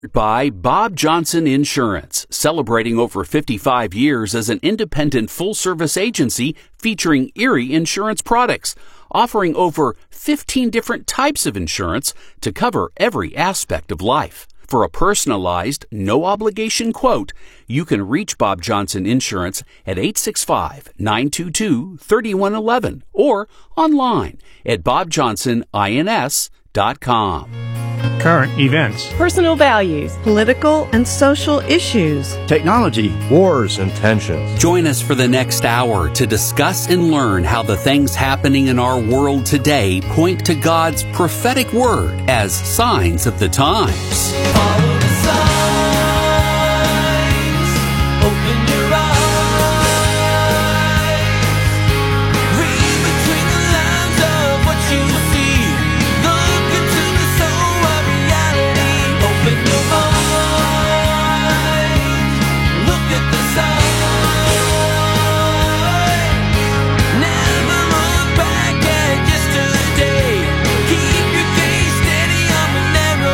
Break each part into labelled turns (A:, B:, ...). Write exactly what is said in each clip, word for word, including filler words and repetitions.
A: By Bob Johnson Insurance, celebrating over fifty-five years as an independent full-service agency featuring Erie insurance products, offering over fifteen different types of insurance to cover every aspect of life. For a personalized, no-obligation quote, you can reach Bob Johnson Insurance at eight six five, nine two two, three one one one or online at bob johnson ins dot com.
B: Current events,
C: personal values,
D: political and social issues,
E: technology, wars and tensions.
A: Join us for the next hour to discuss and learn how the things happening in our world today point to God's prophetic word as signs of the times.
F: Follow the signs, open your eyes, read between the lines of what you see, look into the soul of reality, open your eyes, look at the sign, never look back at yesterday, keep your gaze steady on the narrow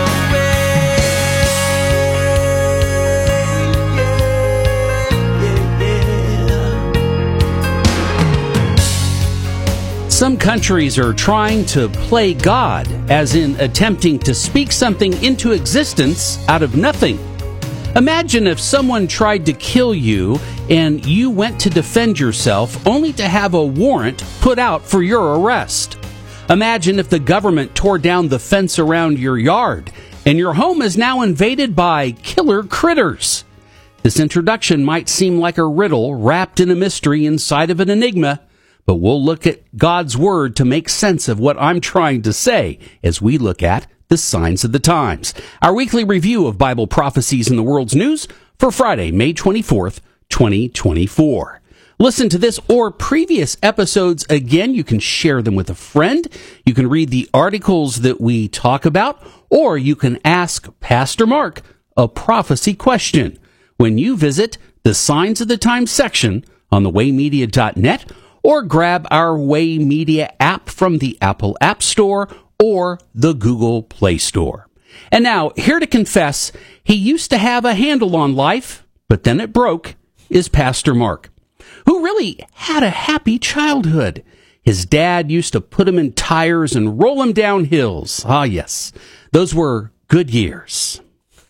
A: Some countries are trying to play God, as in attempting to speak something into existence out of nothing. Imagine if someone tried to kill you and you went to defend yourself only to have a warrant put out for your arrest. Imagine if the government tore down the fence around your yard and your home is now invaded by killer critters. This introduction might seem like a riddle wrapped in a mystery inside of an enigma, but we'll look at God's Word to make sense of what I'm trying to say as we look at the signs of the times. Our weekly review of Bible prophecies in the world's news for Friday, May twenty-fourth, twenty twenty-four. Listen to this or previous episodes again. You can share them with a friend. You can read the articles that we talk about, or you can ask Pastor Mark a prophecy question when you visit the Signs of the Times section on the way media dot net, or grab our Way Media app from the Apple App Store or the Google Play Store. And now, here to confess, he used to have a handle on life, but then it broke, is Pastor Mark, who really had a happy childhood. His dad used to put him in tires and roll him down hills. Ah, yes, those were good years.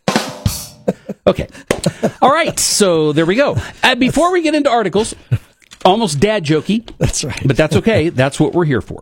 A: Okay. All right, so there we go. Uh, before we get into articles, almost dad jokey.
G: That's right.
A: But that's okay. That's what we're here for.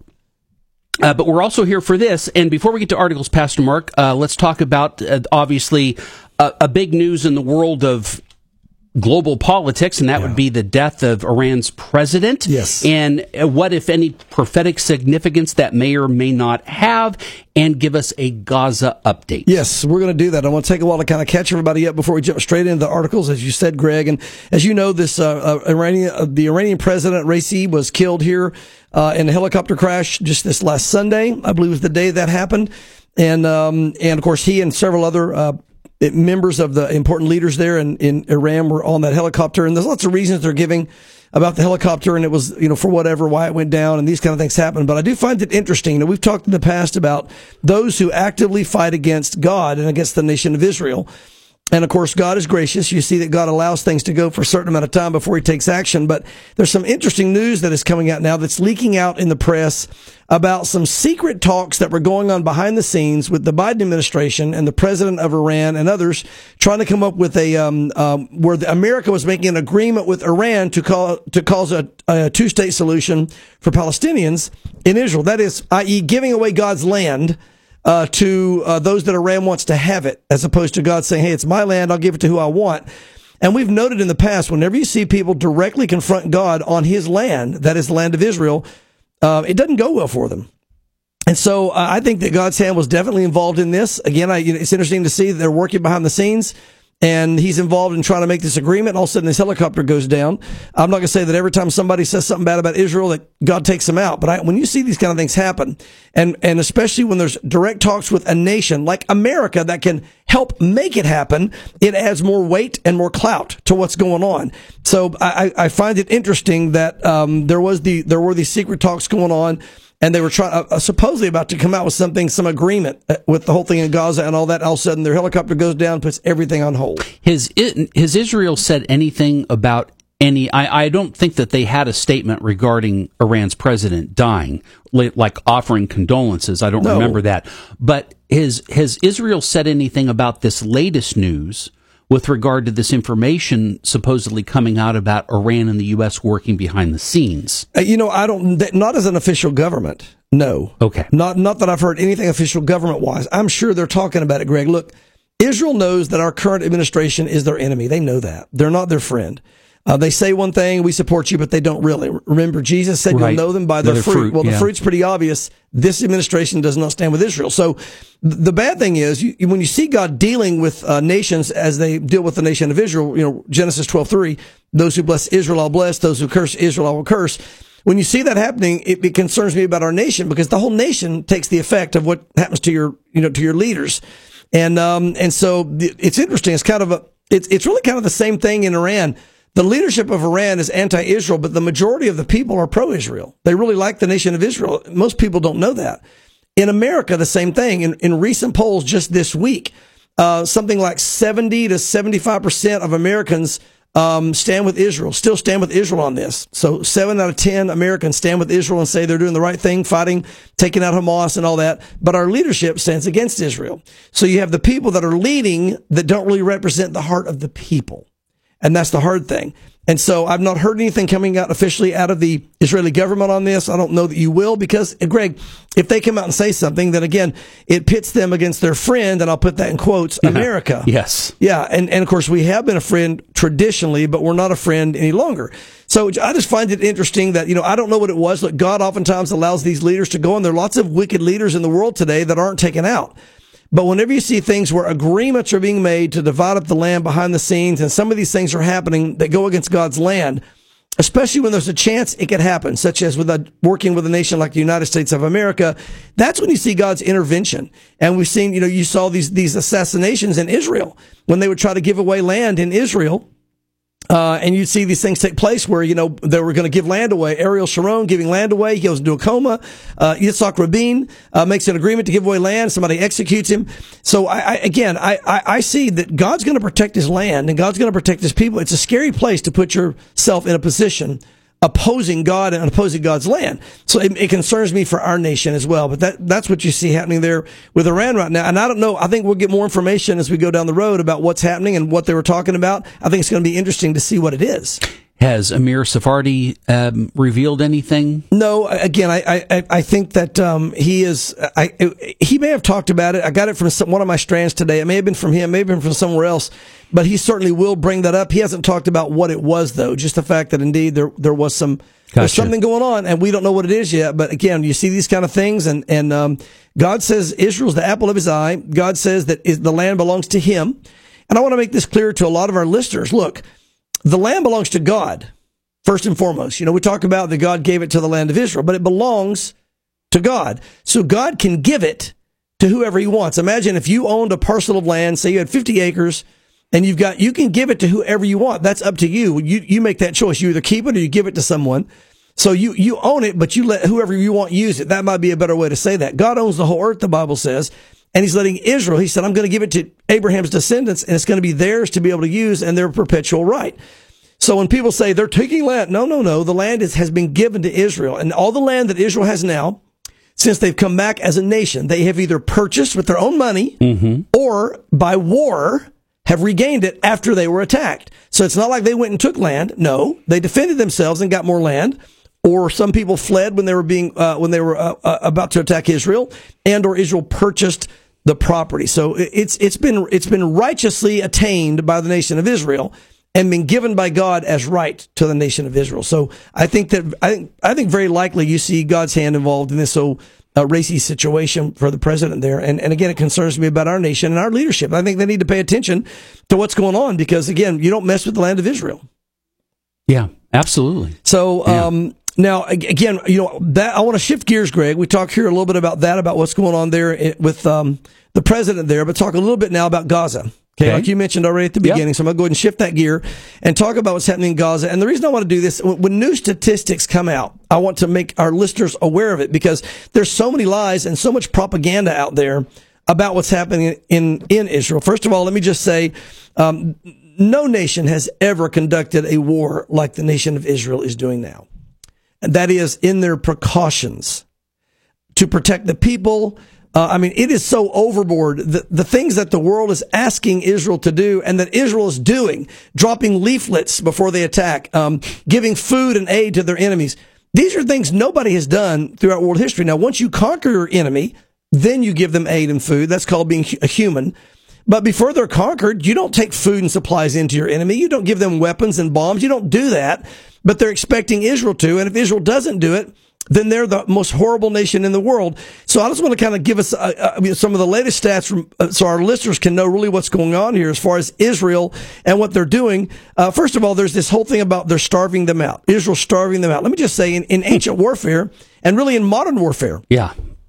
A: Uh, but we're also here for this. And before we get to articles, Pastor Mark, uh, let's talk about, uh, obviously, uh, a big news in the world of global politics, and that yeah. would be the death of Iran's president.
G: Yes.
A: And what, if any, prophetic significance that may or may not have, and give us a Gaza update.
G: Yes, we're going to do that. I want to take a while to kind of catch everybody up before we jump straight into the articles, as you said, Greg. And as you know, this uh, uh, Iranian, uh, the Iranian president, Raisi, was killed here uh, in a helicopter crash just this last Sunday. I believe was the day that happened. And, um, and of course, he and several other uh members of the important leaders there in, in Iran were on that helicopter, and there's lots of reasons they're giving about the helicopter, and it was, you know, for whatever, why it went down, and these kind of things happen. But I do find it interesting. You know, we've talked in the past about those who actively fight against God and against the nation of Israel. And of course, God is gracious. You see that God allows things to go for a certain amount of time before he takes action. But there's some interesting news that is coming out now that's leaking out in the press about some secret talks that were going on behind the scenes with the Biden administration and the president of Iran and others trying to come up with a, um, um, where the, America was making an agreement with Iran to call, to cause a, a two-state solution for Palestinians in Israel. That is, that is giving away God's land Uh, to uh, those that Iran wants to have it, as opposed to God saying, hey, it's my land, I'll give it to who I want. And we've noted in the past, whenever you see people directly confront God on his land, that is the land of Israel, uh, it doesn't go well for them. And so uh, I think that God's hand was definitely involved in this. Again, I, you know, it's interesting to see that they're working behind the scenes, and he's involved in trying to make this agreement. And all of a sudden, this helicopter goes down. I'm not going to say that every time somebody says something bad about Israel that God takes them out. But I, when you see these kind of things happen, and, and especially when there's direct talks with a nation like America that can help make it happen, it adds more weight and more clout to what's going on. So I, I find it interesting that um, there was the there were these secret talks going on. and they were trying, uh, supposedly about to come out with something, some agreement uh, with the whole thing in Gaza and all that. All of a sudden, their helicopter goes down, puts everything on hold.
A: Has, has Israel said anything about any, I, I don't think that they had a statement regarding Iran's president dying, like offering condolences. I don't
G: No.
A: remember that. But has, has Israel said anything about this latest news with regard to this information supposedly coming out about Iran and the U S working behind the scenes?
G: Uh, you know, I don't, th- not as an official government. No.
A: Okay.
G: Not, not that I've heard anything official government wise. I'm sure they're talking about it, Greg. Look, Israel knows that our current administration is their enemy. They know that. They're not their friend. Uh, they say one thing, we support you, but they don't really. Remember, Jesus said
A: Right.
G: you'll know them by their,
A: Their
G: fruit.
A: fruit,
G: Well, the
A: yeah.
G: fruit's pretty obvious. This administration does not stand with Israel. So th- the bad thing is, you, when you see God dealing with uh, nations as they deal with the nation of Israel, you know, Genesis twelve three, those who bless Israel I'll bless, those who curse Israel I will curse. When you see that happening, it, it concerns me about our nation, because the whole nation takes the effect of what happens to your, you know, to your leaders. And, um, and so th- it's interesting. It's kind of a, it's, it's really kind of the same thing in Iran. The leadership of Iran is anti-Israel, but the majority of the people are pro-Israel. They really like the nation of Israel. Most people don't know that. In America, the same thing. In, in recent polls just this week, uh, something like seventy to seventy-five percent of Americans um, stand with Israel, still stand with Israel on this. So seven out of ten Americans stand with Israel and say they're doing the right thing, fighting, taking out Hamas and all that. But our leadership stands against Israel. So you have the people that are leading that don't really represent the heart of the people. And that's the hard thing. And so I've not heard anything coming out officially out of the Israeli government on this. I don't know that you will, because, Greg, if they come out and say something, then again, it pits them against their friend, and I'll put that in quotes, America.
A: Yes.
G: Yeah. And, and of course, we have been a friend traditionally, but we're not a friend any longer. So I just find it interesting that, you know, I don't know what it was. Look, God oftentimes allows these leaders to go, and there are lots of wicked leaders in the world today that aren't taken out. But whenever you see things where agreements are being made to divide up the land behind the scenes, and some of these things are happening that go against God's land, especially when there's a chance it could happen, such as with a, working with a nation like the United States of America, that's when you see God's intervention. And we've seen, you know, you saw these, these assassinations in Israel when they would try to give away land in Israel. Uh, and you'd see these things take place where, you know, they were going to give land away. Ariel Sharon giving land away. He goes into a coma. Uh, Yitzhak Rabin, uh, makes an agreement to give away land. Somebody executes him. So I, I again, I, I, I see that God's going to protect his land and God's going to protect his people. It's a scary place to put yourself in a position opposing God and opposing God's land. So it, it concerns me for our nation as well. But that, that's what you see happening there with Iran right now. And I don't know, I think we'll get more information as we go down the road about what's happening and what they were talking about. I think it's going to be interesting to see what it is.
A: Has Amir Sephardi um, revealed anything?
G: No, again, I, I, I think that um, he is, I, he may have talked about it. I got it from some, one of my strands today. It may have been from him, may have been from somewhere else, but he certainly will bring that up. He hasn't talked about what it was, though, just the fact that indeed there, there was some,
A: Gotcha.
G: there's something going on, and we don't know what it is yet. But again, you see these kind of things, and, and um, God says Israel's the apple of his eye. God says that is, the land belongs to him. And I want to make this clear to a lot of our listeners. Look, the land belongs to God, first and foremost. You know, we talk about that God gave it to the land of Israel, but it belongs to God. So God can give it to whoever he wants. Imagine if you owned a parcel of land, say you had fifty acres, and you've got, you can give it to whoever you want. That's up to you. You, you make that choice. You either keep it or you give it to someone. So you, you own it, but you let whoever you want use it. That might be a better way to say that. God owns the whole earth, the Bible says. And he's letting Israel, he said, I'm going to give it to Abraham's descendants, and it's going to be theirs to be able to use, and their perpetual right. So when people say they're taking land, no, no, no. The land is, has been given to Israel. And all the land that Israel has now, since they've come back as a nation, they have either purchased with their own money mm-hmm. or by war have regained it after they were attacked. So it's not like they went and took land. No, they defended themselves and got more land. Or some people fled when they were being uh, when they were uh, uh, about to attack Israel, and or Israel purchased the property. So it's it's been it's been righteously attained by the nation of Israel and been given by God as right to the nation of Israel. So I think that I think I think very likely you see God's hand involved in this so uh, racy situation for the president there. And and again, it concerns me about our nation and our leadership. I think they need to pay attention to what's going on, because again, you don't mess with the land of Israel.
A: Yeah, absolutely.
G: So.
A: Yeah.
G: um Now, again, you know, that I want to shift gears, Greg. We talked here a little bit about that, about what's going on there with um, the president there, but talk a little bit now about Gaza. Okay,
A: Okay.
G: like you mentioned already at the
A: Yep.
G: beginning, so I'm going to go ahead and shift that gear and talk about what's happening in Gaza. And the reason I want to do this, when when new statistics come out, I want to make our listeners aware of it because there's so many lies and so much propaganda out there about what's happening in, in Israel. First of all, let me just say, um, no nation has ever conducted a war like the nation of Israel is doing now. And that is in their precautions to protect the people. Uh, I mean, it is so overboard. The, the things that the world is asking Israel to do and that Israel is doing, dropping leaflets before they attack, um, giving food and aid to their enemies. These are things nobody has done throughout world history. Now, once you conquer your enemy, then you give them aid and food. That's called being a human. But before they're conquered, you don't take food and supplies into your enemy. You don't give them weapons and bombs. You don't do that. But they're expecting Israel to. And if Israel doesn't do it, then they're the most horrible nation in the world. So I just want to kind of give us uh, uh, I mean, some of the latest stats from, uh, so our listeners can know really what's going on here as far as Israel and what they're doing. Uh, first of all, there's this whole thing about they're starving them out. Israel's starving them out. Let me just say, in, in ancient warfare and really in modern warfare,
A: Yeah.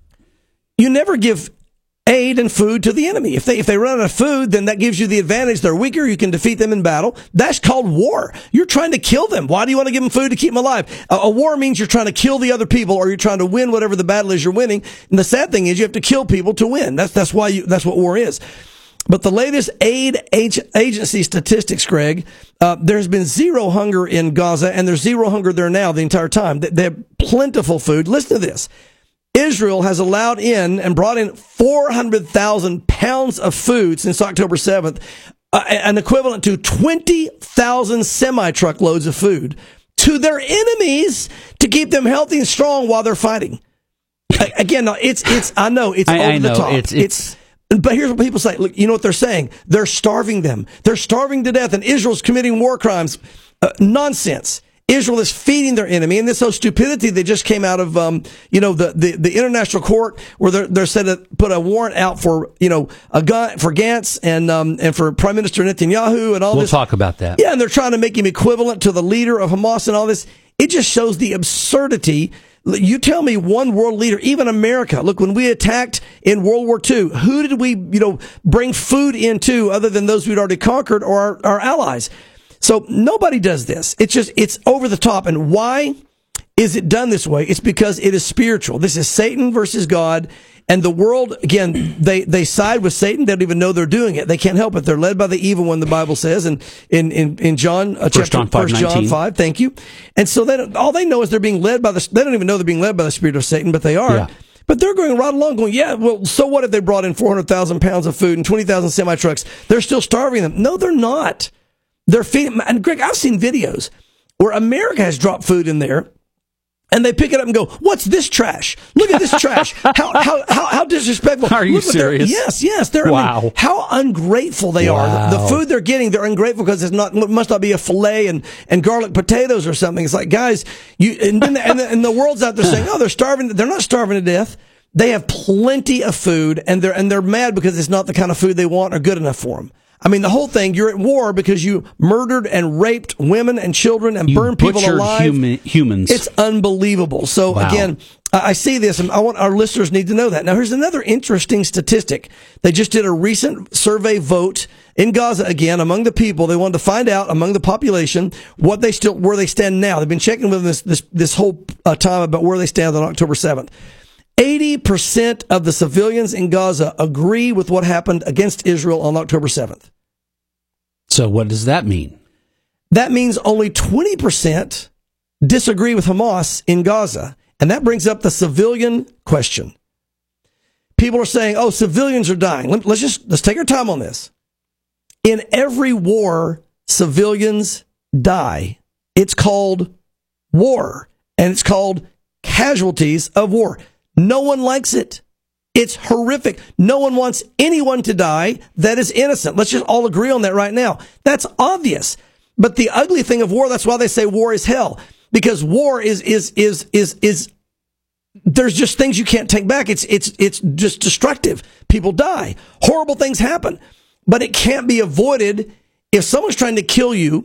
G: you never give aid and food to the enemy. If they if they run out of food, then that gives you the advantage. They're weaker. You can defeat them in battle. That's called war. You're trying to kill them. Why do you want to give them food to keep them alive? A, a war means you're trying to kill the other people, or you're trying to win whatever the battle is you're winning. And the sad thing is, you have to kill people to win. That's that's why you that's what war is. But the latest aid agency statistics, Greg, uh, there's been zero hunger in Gaza, and there's zero hunger there now the entire time. They, they have plentiful food. Listen to this. Israel has allowed in and brought in four hundred thousand pounds of food since October seventh, uh, an equivalent to twenty thousand semi-truckloads of food to their enemies to keep them healthy and strong while they're fighting. I, again, no, it's, it's, I know, it's
A: I-
G: over
A: I
G: the
A: know.
G: top.
A: It's- it's-
G: But here's what people say. Look, you know what they're saying? They're starving them. They're starving to death, and Israel's committing war crimes. Uh, nonsense. Israel is feeding their enemy, and this whole stupidity that just came out of, um, you know, the, the, the international court where they're, they're said to put a warrant out for, you know, a gun for Gantz and, um, and for Prime Minister Netanyahu and all
A: We'll
G: this.
A: talk about that.
G: Yeah, and they're trying to make him equivalent to the leader of Hamas and all this. It just shows the absurdity. You tell me one world leader, even America. Look, when we attacked in World War Two, who did we, you know, bring food into other than those we'd already conquered or our, our allies? So nobody does this. It's just, it's over the top. And why is it done this way? It's because it is spiritual. This is Satan versus God. And the world, again, they, they side with Satan. They don't even know they're doing it. They can't help it. They're led by the evil one, the Bible says, and in, in, in John, uh,
A: First
G: chapter,
A: John five
G: First John
A: nineteen.
G: five, thank you. And so they don't, all they know is they're being led by the, they don't even know they're being led by the spirit of Satan, but they are.
A: Yeah.
G: But they're going right along going, yeah, well, so what if they brought in four hundred thousand pounds of food and twenty thousand semi-trucks? They're still starving them. No, they're not. They're feeding, and Greg, I've seen videos where America has dropped food in there, and they pick it up and go, "What's this trash? Look at this trash! How how how, how disrespectful!"
A: Are you
G: Look what they're-"
A: serious?
G: Yes, yes. They're
A: Wow.
G: I mean, how ungrateful they
A: Wow.
G: are. The, the food they're getting, they're ungrateful because it's not it must not be a fillet and, and garlic potatoes or something. It's like, guys, you and then the, and, the, and the world's out there saying, "Oh, they're starving." They're not starving to death. They have plenty of food, and they're and they're mad because it's not the kind of food they want or good enough for them. I mean, the whole thing, you're at war because you murdered and raped women and children and
A: You
G: burned people
A: butchered
G: alive.
A: Human, humans.
G: It's unbelievable. So
A: Wow.
G: again, I I see this and I want our listeners need to know that. Now, here's another interesting statistic. They just did a recent survey vote in Gaza again among the people. They wanted to find out among the population what they still, where they stand now. They've been checking with them this, this, this whole uh, time about where they stand on October seventh. eighty percent of the civilians in Gaza agree with what happened against Israel on October seventh.
A: So what does that mean?
G: That means only twenty percent disagree with Hamas in Gaza. And that brings up the civilian question. People are saying, oh, civilians are dying. Let, let's just, let's take our time on this. In every war, civilians die. It's called war. And it's called casualties of war. No one likes it. It's horrific. No one wants anyone to die that is innocent. Let's just all agree on that right now. That's obvious. But the ugly thing of war, that's why they say war is hell. Because war is, is, is, is, is, there's just things you can't take back. It's, it's, it's just destructive. People die. Horrible things happen. But it can't be avoided. If someone's trying to kill you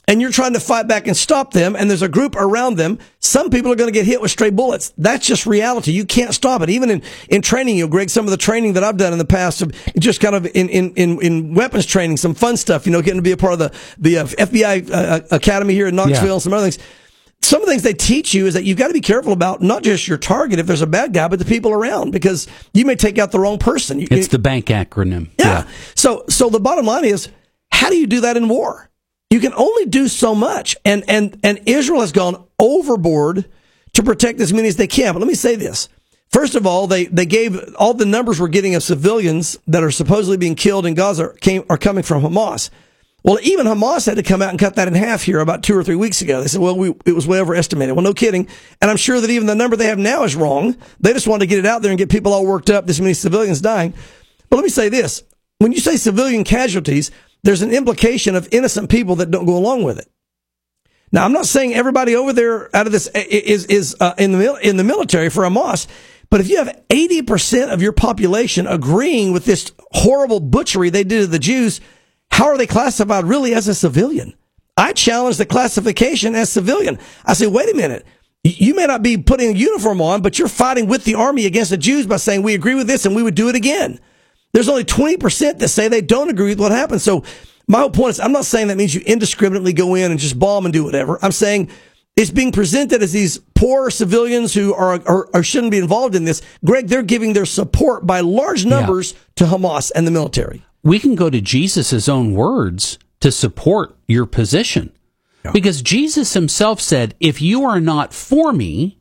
G: and you're trying to fight back and stop them, and there's a group around them, some people are going to get hit with stray bullets. That's just reality. You can't stop it. Even in, in training, you know, Greg, some of the training that I've done in the past, just kind of in, in, in, in weapons training, some fun stuff, you know, getting to be a part of the, the uh, F B I uh, Academy here in Knoxville,
A: Yeah.
G: and some other things. Some of the things they teach you is that you've got to be careful about not just your target if there's a bad guy, but the people around, because you may take out the wrong person. You,
A: It's the bank acronym.
G: yeah. So, so the bottom line is, how do you do that in war? You can only do so much, and and and Israel has gone overboard to protect as many as they can. But let me say this: first of all, they they gave all the numbers we're getting of civilians that are supposedly being killed in Gaza came are coming from Hamas. Well, even Hamas had to come out and cut that in half here about two or three weeks ago. They said, well, we, it was way overestimated. Well, no kidding. And I'm sure that even the number they have now is wrong. They just wanted to get it out there and get people all worked up, this many civilians dying. But let me say this. When you say civilian casualties, there's an implication of innocent people that don't go along with it. Now, I'm not saying everybody over there out of this is, is uh, in the mil- in the military for Hamas, but if you have eighty percent of your population agreeing with this horrible butchery they did to the Jews, how are they classified really as a civilian? I challenge the classification as civilian. I say, wait a minute. You may not be putting a uniform on, but you're fighting with the army against the Jews by saying, we agree with this and we would do it again. There's only twenty percent that say they don't agree with what happened. So my whole point is, I'm not saying that means you indiscriminately go in and just bomb and do whatever. I'm saying it's being presented as these poor civilians who are or, or shouldn't be involved in this. Greg, they're giving their support by large numbers yeah. to Hamas and the military.
A: We can go to Jesus' own words to support your position. Yeah. Because Jesus himself said, if you are not for me,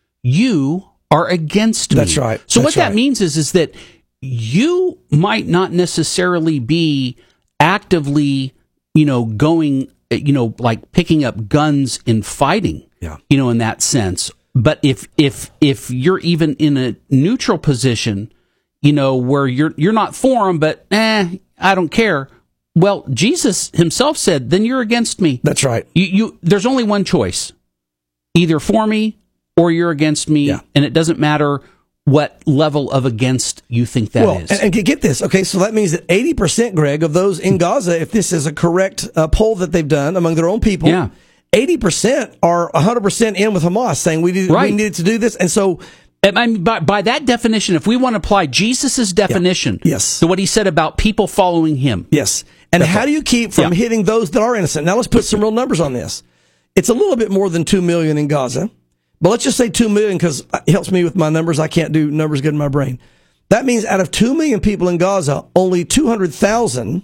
A: you are against me.
G: That's right.
A: So
G: That's
A: what
G: right.
A: that means is, is that you might not necessarily be actively, you know, going, you know, like picking up guns and fighting,
G: yeah.
A: you know, in that sense. But if, if, if you're even in a neutral position, you know, where you're, you're not for them, but eh, I don't care. Well, Jesus himself said, then you're against me.
G: That's right.
A: You, you, there's only one choice, either for me or you're against me.
G: Yeah.
A: And it doesn't matter what level of against you think that
G: well,
A: is.
G: And, and get this. Okay. So that means that eighty percent, Greg, of those in Gaza, if this is a correct uh, poll that they've done among their own people,
A: yeah.
G: eighty percent are one hundred percent in with Hamas saying we, did,
A: right.
G: we needed to do this. And so,
A: I mean, by, by that definition, if we want to apply Jesus' definition
G: yeah. yes.
A: to what he said about people following him.
G: Yes. And
A: That's
G: how
A: all.
G: do you keep from
A: yeah.
G: hitting those that are innocent? Now let's put some real numbers on this. It's a little bit more than two million in Gaza, but let's just say two million because it helps me with my numbers. I can't do numbers good in my brain. That means out of two million people in Gaza, only two hundred thousand,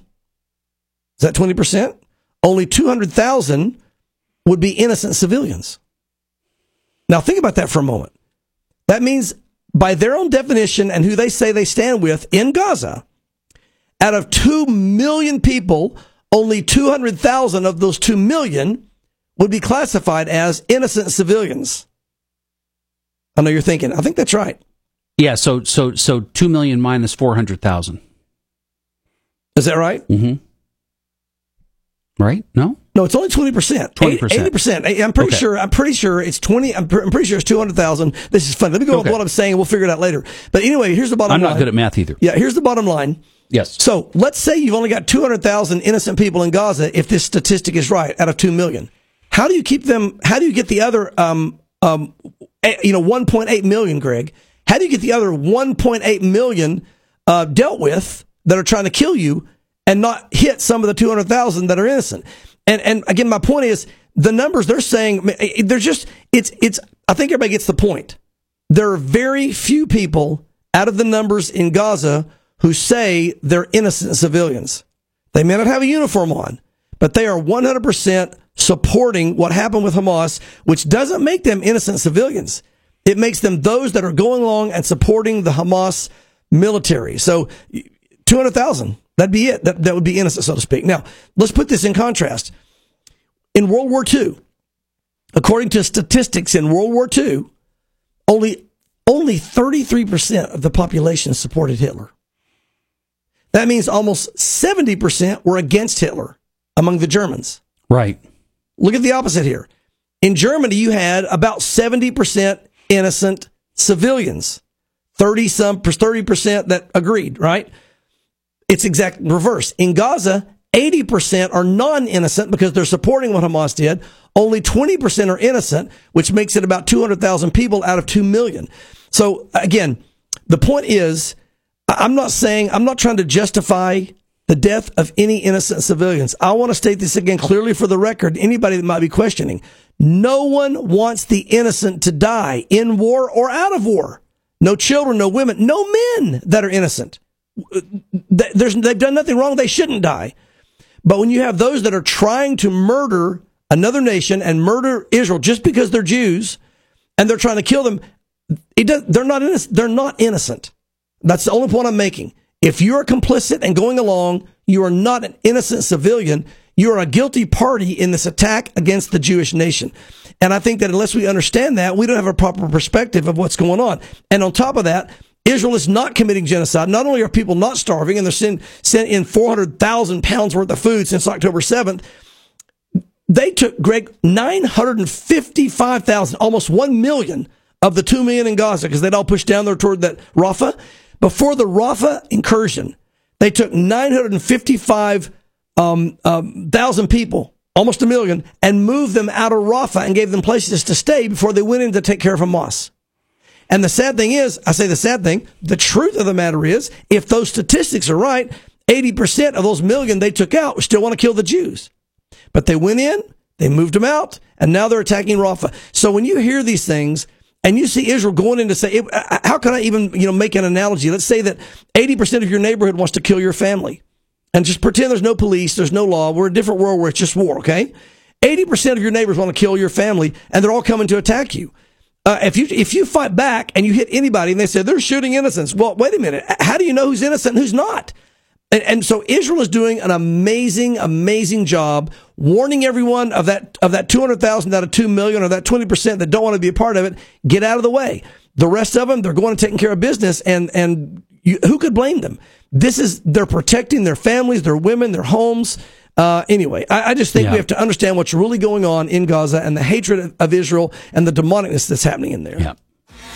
G: is that twenty percent? Only two hundred thousand would be innocent civilians. Now think about that for a moment. That means by their own definition and who they say they stand with in Gaza, out of two million people, only two hundred thousand of those two million would be classified as innocent civilians. I know you're thinking, I think that's right.
A: Yeah, so so so two million minus four hundred thousand.
G: Is that right?
A: Mm-hmm. Right? No?
G: No, it's only twenty percent.
A: twenty percent.
G: eighty percent. I'm pretty
A: Okay.
G: sure, I'm pretty sure it's twenty, I'm, pr- I'm pretty sure it's two hundred thousand. This is fun. Let me go
A: Okay.
G: with what I'm saying. We'll figure it out later. But anyway, here's the bottom
A: I'm
G: line.
A: not good at math either.
G: Yeah, here's the bottom line.
A: Yes.
G: So let's say you've only got two hundred thousand innocent people in Gaza if this statistic is right out of two million. How do you keep them, how do you get the other, um, um, eh, you know, one point eight million, Greg? How do you get the other one point eight million uh, dealt with that are trying to kill you and not hit some of the two hundred thousand that are innocent? And and again, my point is the numbers they're saying, they're just, it's, it's, I think everybody gets the point. There are very few people out of the numbers in Gaza who say they're innocent civilians. They may not have a uniform on, but they are one hundred percent supporting what happened with Hamas, which doesn't make them innocent civilians. It makes them those that are going along and supporting the Hamas military. So two hundred thousand, that'd be it. That, that would be innocent, so to speak. Now, let's put this in contrast. In World War Two, according to statistics in World War Two, only, only thirty-three percent of the population supported Hitler. That means almost seventy percent were against Hitler among the Germans.
A: Right.
G: Look at the opposite here. In Germany, you had about seventy percent innocent civilians, thirty some thirty percent that agreed, right? It's exact reverse. In Gaza, eighty percent are non-innocent because they're supporting what Hamas did. Only twenty percent are innocent, which makes it about two hundred thousand people out of two million. So again, the point is, I'm not saying, I'm not trying to justify the death of any innocent civilians. I want to state this again clearly for the record, anybody that might be questioning. No one wants the innocent to die in war or out of war. No children, no women, no men that are innocent. There's, they've done nothing wrong. They shouldn't die. But when you have those that are trying to murder another nation and murder Israel just because they're Jews and they're trying to kill them, it does, they're not innocent. They're not innocent. That's the only point I'm making. If you're complicit and going along, you are not an innocent civilian. You are a guilty party in this attack against the Jewish nation. And I think that unless we understand that, we don't have a proper perspective of what's going on. And on top of that, Israel is not committing genocide. Not only are people not starving, and they're sent, sent in four hundred thousand pounds worth of food since October seventh, they took, Greg, nine hundred fifty-five thousand, almost one million of the two million in Gaza, because they'd all pushed down there toward that Rafah. Before the Rafah incursion, they took nine hundred fifty-five um, um, thousand people, almost a million, and moved them out of Rafah and gave them places to stay before they went in to take care of Hamas. And the sad thing is, I say the sad thing, the truth of the matter is, if those statistics are right, eighty percent of those million they took out still want to kill the Jews. But they went in, they moved them out, and now they're attacking Rafah. So when you hear these things, and you see Israel going in to say, how can I even, you know, make an analogy? Let's say that eighty percent of your neighborhood wants to kill your family. And just pretend there's no police, there's no law. We're in a different world where it's just war, okay? eighty percent of your neighbors want to kill your family, and they're all coming to attack you. Uh, if you if you fight back and you hit anybody and they say they're shooting innocents, well, wait a minute. How do you know who's innocent and who's not? And, and so Israel is doing an amazing, amazing job warning everyone of that of that two hundred thousand out of two million, or that twenty percent that don't want to be a part of it. Get out of the way. The rest of them, they're going and taking care of business, and and you, who could blame them? This is they're protecting their families, their women, their homes. Uh, anyway, I, I just think
A: yeah.
G: we have to understand what's really going on in Gaza and the hatred of, of Israel and the demonicness that's happening in there.
A: Yeah.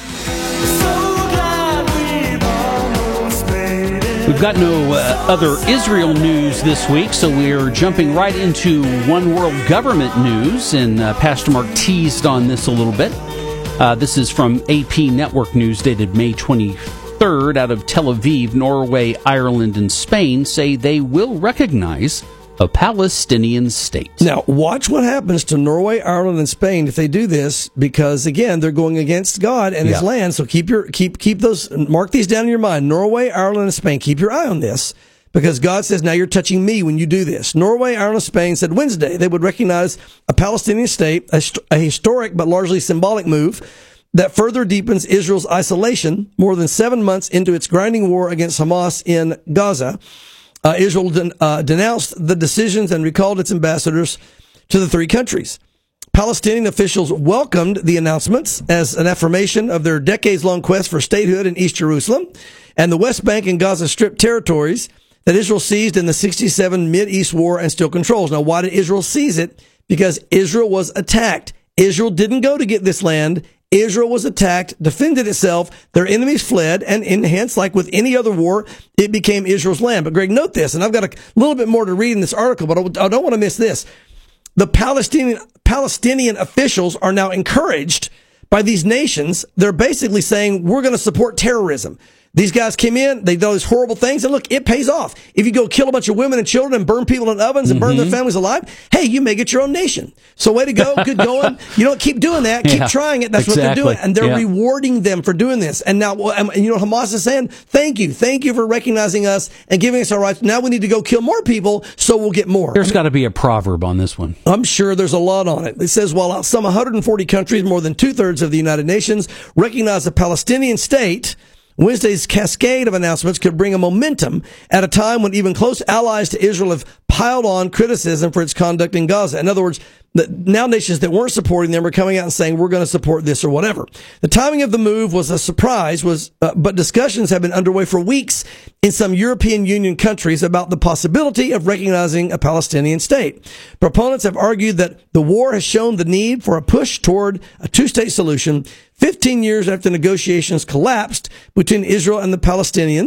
A: We've got no uh, other Israel news this week, so we're jumping right into One World Government news, and uh, Pastor Mark teased on this a little bit. Uh, this is from A P Network News dated May twenty-third out of Tel Aviv. Norway, Ireland, and Spain say they will recognize a Palestinian state.
G: Now, watch what happens to Norway, Ireland, and Spain if they do this, because again, they're going against God and His
A: yeah.
G: land. So keep your keep keep those, mark these down in your mind. Norway, Ireland, and Spain. Keep your eye on this, because God says, now you're touching me when you do this. Norway, Ireland, and Spain said Wednesday they would recognize a Palestinian state, a, a historic but largely symbolic move that further deepens Israel's isolation more than seven months into its grinding war against Hamas in Gaza. Uh, Israel den- uh, denounced the decisions and recalled its ambassadors to the three countries. Palestinian officials welcomed the announcements as an affirmation of their decades-long quest for statehood in East Jerusalem and the West Bank and Gaza Strip territories that Israel seized in the sixty-seven Mideast War and still controls. Now, why did Israel seize it? Because Israel was attacked. Israel didn't go to get this land. Israel was attacked, defended itself, their enemies fled, and, and hence, like with any other war, it became Israel's land. But Greg, note this, and I've got a little bit more to read in this article, but I don't want to miss this. The Palestinian Palestinian officials are now encouraged by these nations. They're basically saying, we're going to support terrorism. These guys came in, they did all these horrible things, and look, it pays off. If you go kill a bunch of women and children and burn people in ovens and burn
A: Mm-hmm.
G: their families alive, hey, you may get your own nation. So way to go, good going. You don't keep doing that, keep
A: Yeah,
G: trying it. That's
A: exactly.
G: what they're doing. And they're
A: Yeah.
G: rewarding them for doing this. And now, and you know, Hamas is saying, thank you. Thank you for recognizing us and giving us our rights. Now we need to go kill more people so we'll get more.
A: There's got to be a proverb on this one.
G: I'm sure there's a lot on it. It says, while some one hundred forty countries, more than two-thirds of the United Nations, recognize a Palestinian state, Wednesday's cascade of announcements could bring a momentum at a time when even close allies to Israel have piled on criticism for its conduct in Gaza. In other words, the, now nations that weren't supporting them are coming out and saying, we're going to support this or whatever. The timing of the move was a surprise, was uh, but discussions have been underway for weeks in some European Union countries about the possibility of recognizing a Palestinian state. Proponents have argued that the war has shown the need for a push toward a two-state solution fifteen years after negotiations collapsed between Israel and the Palestinians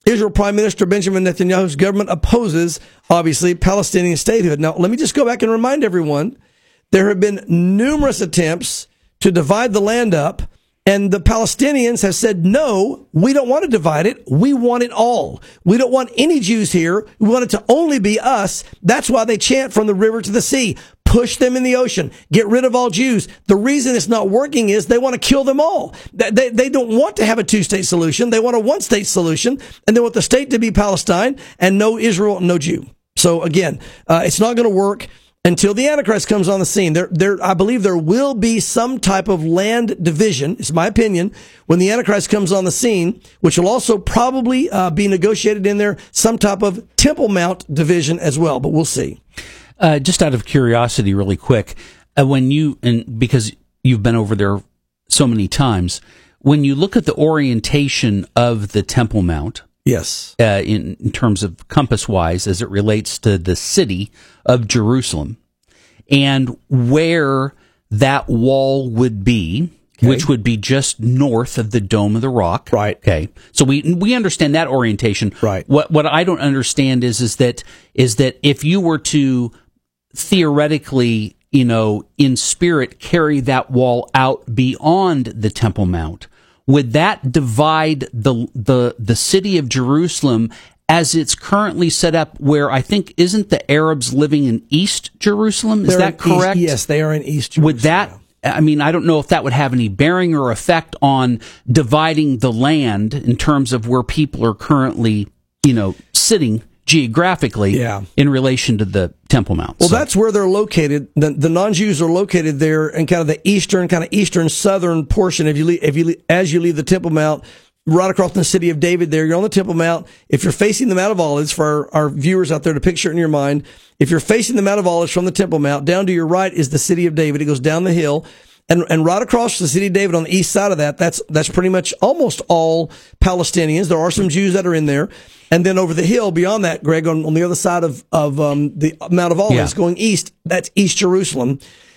G: Israel Prime Minister Benjamin Netanyahu's government opposes, obviously, Palestinian statehood. Now, let me just go back and remind everyone, there have been numerous attempts to divide the land up, and the Palestinians have said, no, we don't want to divide it. We want it all. We don't want any Jews here. We want it to only be us. That's why they chant from the river to the sea. Push them in the ocean. Get rid of all Jews. The reason it's not working is they want to kill them all. They, they don't want to have a two-state solution. They want a one-state solution, and they want the state to be Palestine and no Israel, no Jew. So again, uh, it's not going to work until the Antichrist comes on the scene. There, there, I believe there will be some type of land division, it's my opinion, when the Antichrist comes on the scene, which will also probably uh, be negotiated in there, some type of Temple Mount division as well, but we'll see.
A: Uh, just out of curiosity, really quick, uh, when you, and because you've been over there so many times, when you look at the orientation of the Temple Mount,
G: yes,
A: uh, in, in terms of compass-wise, as it relates to the city of Jerusalem, and where that wall would be, okay, which would be just north of the Dome of the Rock.
G: Right.
A: Okay. So we we understand that orientation.
G: Right.
A: What what I don't understand is is that is that if you were to theoretically, you know, in spirit, carry that wall out beyond the Temple Mount, would that divide the the the city of Jerusalem as it's currently set up, where I think, isn't the Arabs living in East Jerusalem? Is
G: They're
A: that correct?
G: East, yes, they are in East Jerusalem.
A: Would that, I mean, I don't know if that would have any bearing or effect on dividing the land in terms of where people are currently, you know, sitting geographically,
G: yeah,
A: in relation to the Temple Mount.
G: Well,
A: so.
G: that's where they're located. The, the non-Jews are located there in kind of the eastern, kind of eastern southern portion. If you leave, if you leave, as you leave the Temple Mount, right across the city of David there, you're on the Temple Mount. If you're facing the Mount of Olives, for our, our viewers out there to picture it in your mind, if you're facing the Mount of Olives from the Temple Mount, down to your right is the city of David. It goes down the hill. And, and right across the city of David on the east side of that, that's, that's pretty much almost all Palestinians. There are some Jews that are in there. And then over the hill beyond that, Greg, on, on the other side of, of, um, the Mount of Olives,
A: yeah,
G: going east, that's East Jerusalem.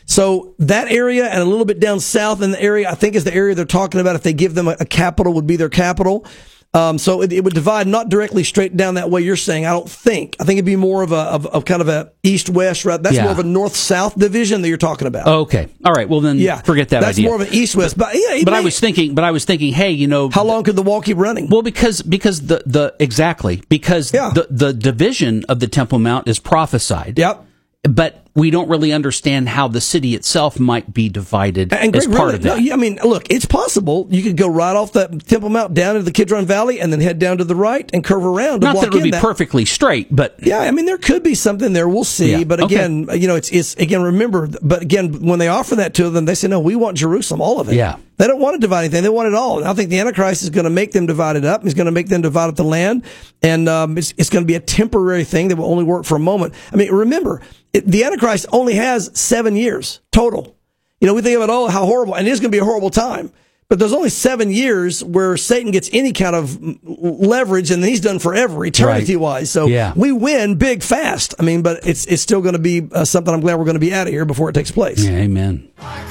G: So that area and a little bit down south in the area, I think is the area they're talking about. If they give them a, a capital, would be their capital. Um, so it, it would divide not directly straight down that way you're saying. I don't think. I think it'd be more of a of, of kind of a east-west, right? That's
A: yeah.
G: more of a north-south division that you're talking about.
A: Oh, okay. All right. Well, then
G: yeah,
A: forget that
G: that's
A: idea.
G: That's more of an east-west. But yeah,
A: but
G: may,
A: I was thinking, but I was thinking, hey, you know,
G: how long could the wall keep running?
A: Well, because because the the exactly because
G: yeah.
A: the the division of the Temple Mount is prophesied.
G: Yep.
A: But we don't really understand how the city itself might be divided
G: and Greg,
A: as part
G: really,
A: of that.
G: No, I mean, look, it's possible. You could go right off the Temple Mount down into the Kidron Valley and then head down to the right and curve around. To
A: Not
G: walk
A: that it would
G: in
A: be
G: that.
A: perfectly straight, but
G: yeah, I mean, there could be something there. We'll see.
A: Yeah.
G: But again, okay. you know, it's it's again. Remember, but again, when they offer that to them, they say, no, we want Jerusalem, all of it.
A: Yeah.
G: They don't want to divide anything. They want it all. And I think the Antichrist is going to make them divide it up. He's going to make them divide up the land. And um, it's, it's going to be a temporary thing that will only work for a moment. I mean, remember, it, the Antichrist only has seven years total. You know, we think about, oh, how horrible. And it is going to be a horrible time. But there's only seven years where Satan gets any kind of leverage, and then he's done forever, eternity-wise. Right. So
A: yeah.
G: we win big fast. I mean, but it's it's still going to be uh, something I'm glad we're going to be out of here before it takes place.
A: Yeah, amen.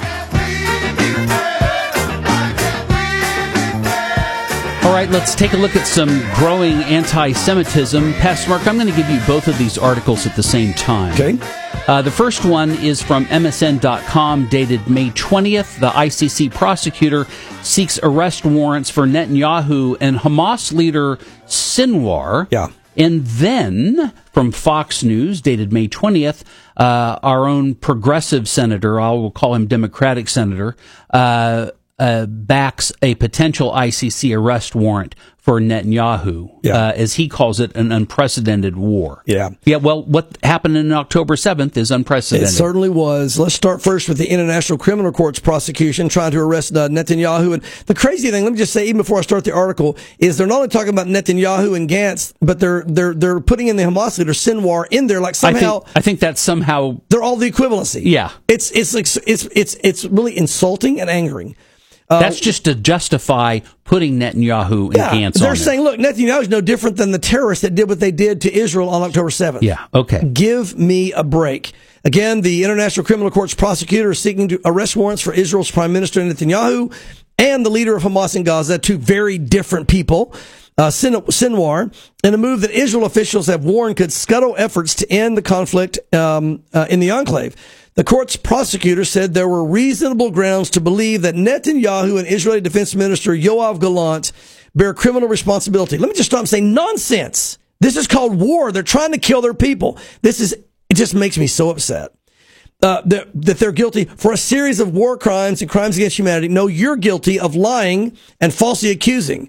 A: All right, let's take a look at some growing anti-Semitism. Pastor Mark, I'm going to give you both of these articles at the same time.
G: Okay.
A: Uh, the first one is from M S N dot com, dated May twentieth. The I C C prosecutor seeks arrest warrants for Netanyahu and Hamas leader Sinwar.
G: Yeah.
A: And then, from Fox News, dated May twentieth, uh, our own progressive senator, I will call him Democratic senator, uh, uh, backs a potential I C C arrest warrant for Netanyahu,
G: yeah.
A: uh, as he calls it, an unprecedented war.
G: Yeah.
A: Yeah, well, what happened on October seventh is unprecedented.
G: It certainly was. Let's start first with the International Criminal Court's prosecution trying to arrest uh, Netanyahu. And the crazy thing, let me just say, even before I start the article, is they're not only talking about Netanyahu and Gantz, but they're they're they're putting in the Hamas leader Sinwar in there, like somehow
A: I think, I think that's somehow
G: they're all the equivalency.
A: Yeah,
G: it's it's like it's it's it's really insulting and angering. Uh,
A: That's just to justify putting Netanyahu and
G: yeah,
A: Gantz on
G: they're
A: there.
G: saying, look, Netanyahu's no different than the terrorists that did what they did to Israel on October seventh.
A: Yeah, okay.
G: Give me a break. Again, the International Criminal Court's prosecutor is seeking to arrest warrants for Israel's Prime Minister Netanyahu and the leader of Hamas in Gaza, two very different people. uh, Sin- Sinwar, in a move that Israel officials have warned could scuttle efforts to end the conflict um, uh, in the enclave. The court's prosecutor said there were reasonable grounds to believe that Netanyahu and Israeli Defense Minister Yoav Gallant bear criminal responsibility. Let me just stop and say nonsense. This is called war. They're trying to kill their people. This is, it just makes me so upset. Uh, that, that they're guilty for a series of war crimes and crimes against humanity. No, you're guilty of lying and falsely accusing,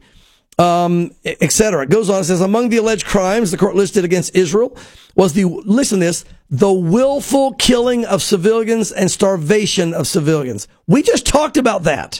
G: um, et cetera. It goes on, it says, among the alleged crimes the court listed against Israel was the, listen to this, the willful killing of civilians and starvation of civilians. We just talked about that.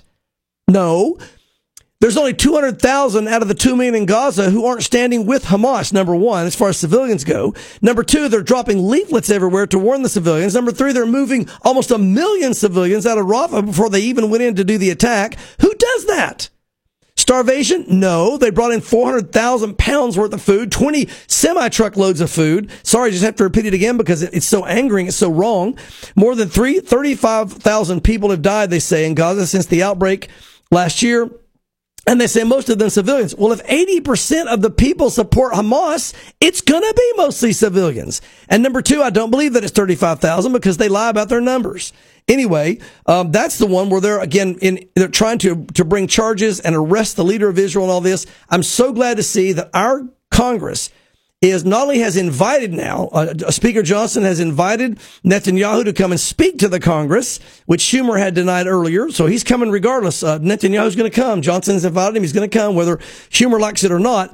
G: No, there's only two hundred thousand out of the two million in Gaza who aren't standing with Hamas, number one, as far as civilians go. Number two, they're dropping leaflets everywhere to warn the civilians. Number three, they're moving almost a million civilians out of Rafah before they even went in to do the attack. Who does that? Starvation? No. They brought in four hundred thousand pounds worth of food, twenty semi-truckloads of food. Sorry, I just have to repeat it again because it's so angering, it's so wrong. More than three, thirty-five thousand people have died, they say, in Gaza since the outbreak last year. And they say most of them civilians. Well, if eighty percent of the people support Hamas, it's going to be mostly civilians. And number two, I don't believe that it's thirty-five thousand because they lie about their numbers. Anyway, um, that's the one where they're, again, in, they're trying to, to bring charges and arrest the leader of Israel and all this. I'm so glad to see that our Congress is not only has invited now, uh, Speaker Johnson has invited Netanyahu to come and speak to the Congress, which Schumer had denied earlier. So he's coming regardless. Uh, Netanyahu's going to come. Johnson's invited him. He's going to come, whether Schumer likes it or not.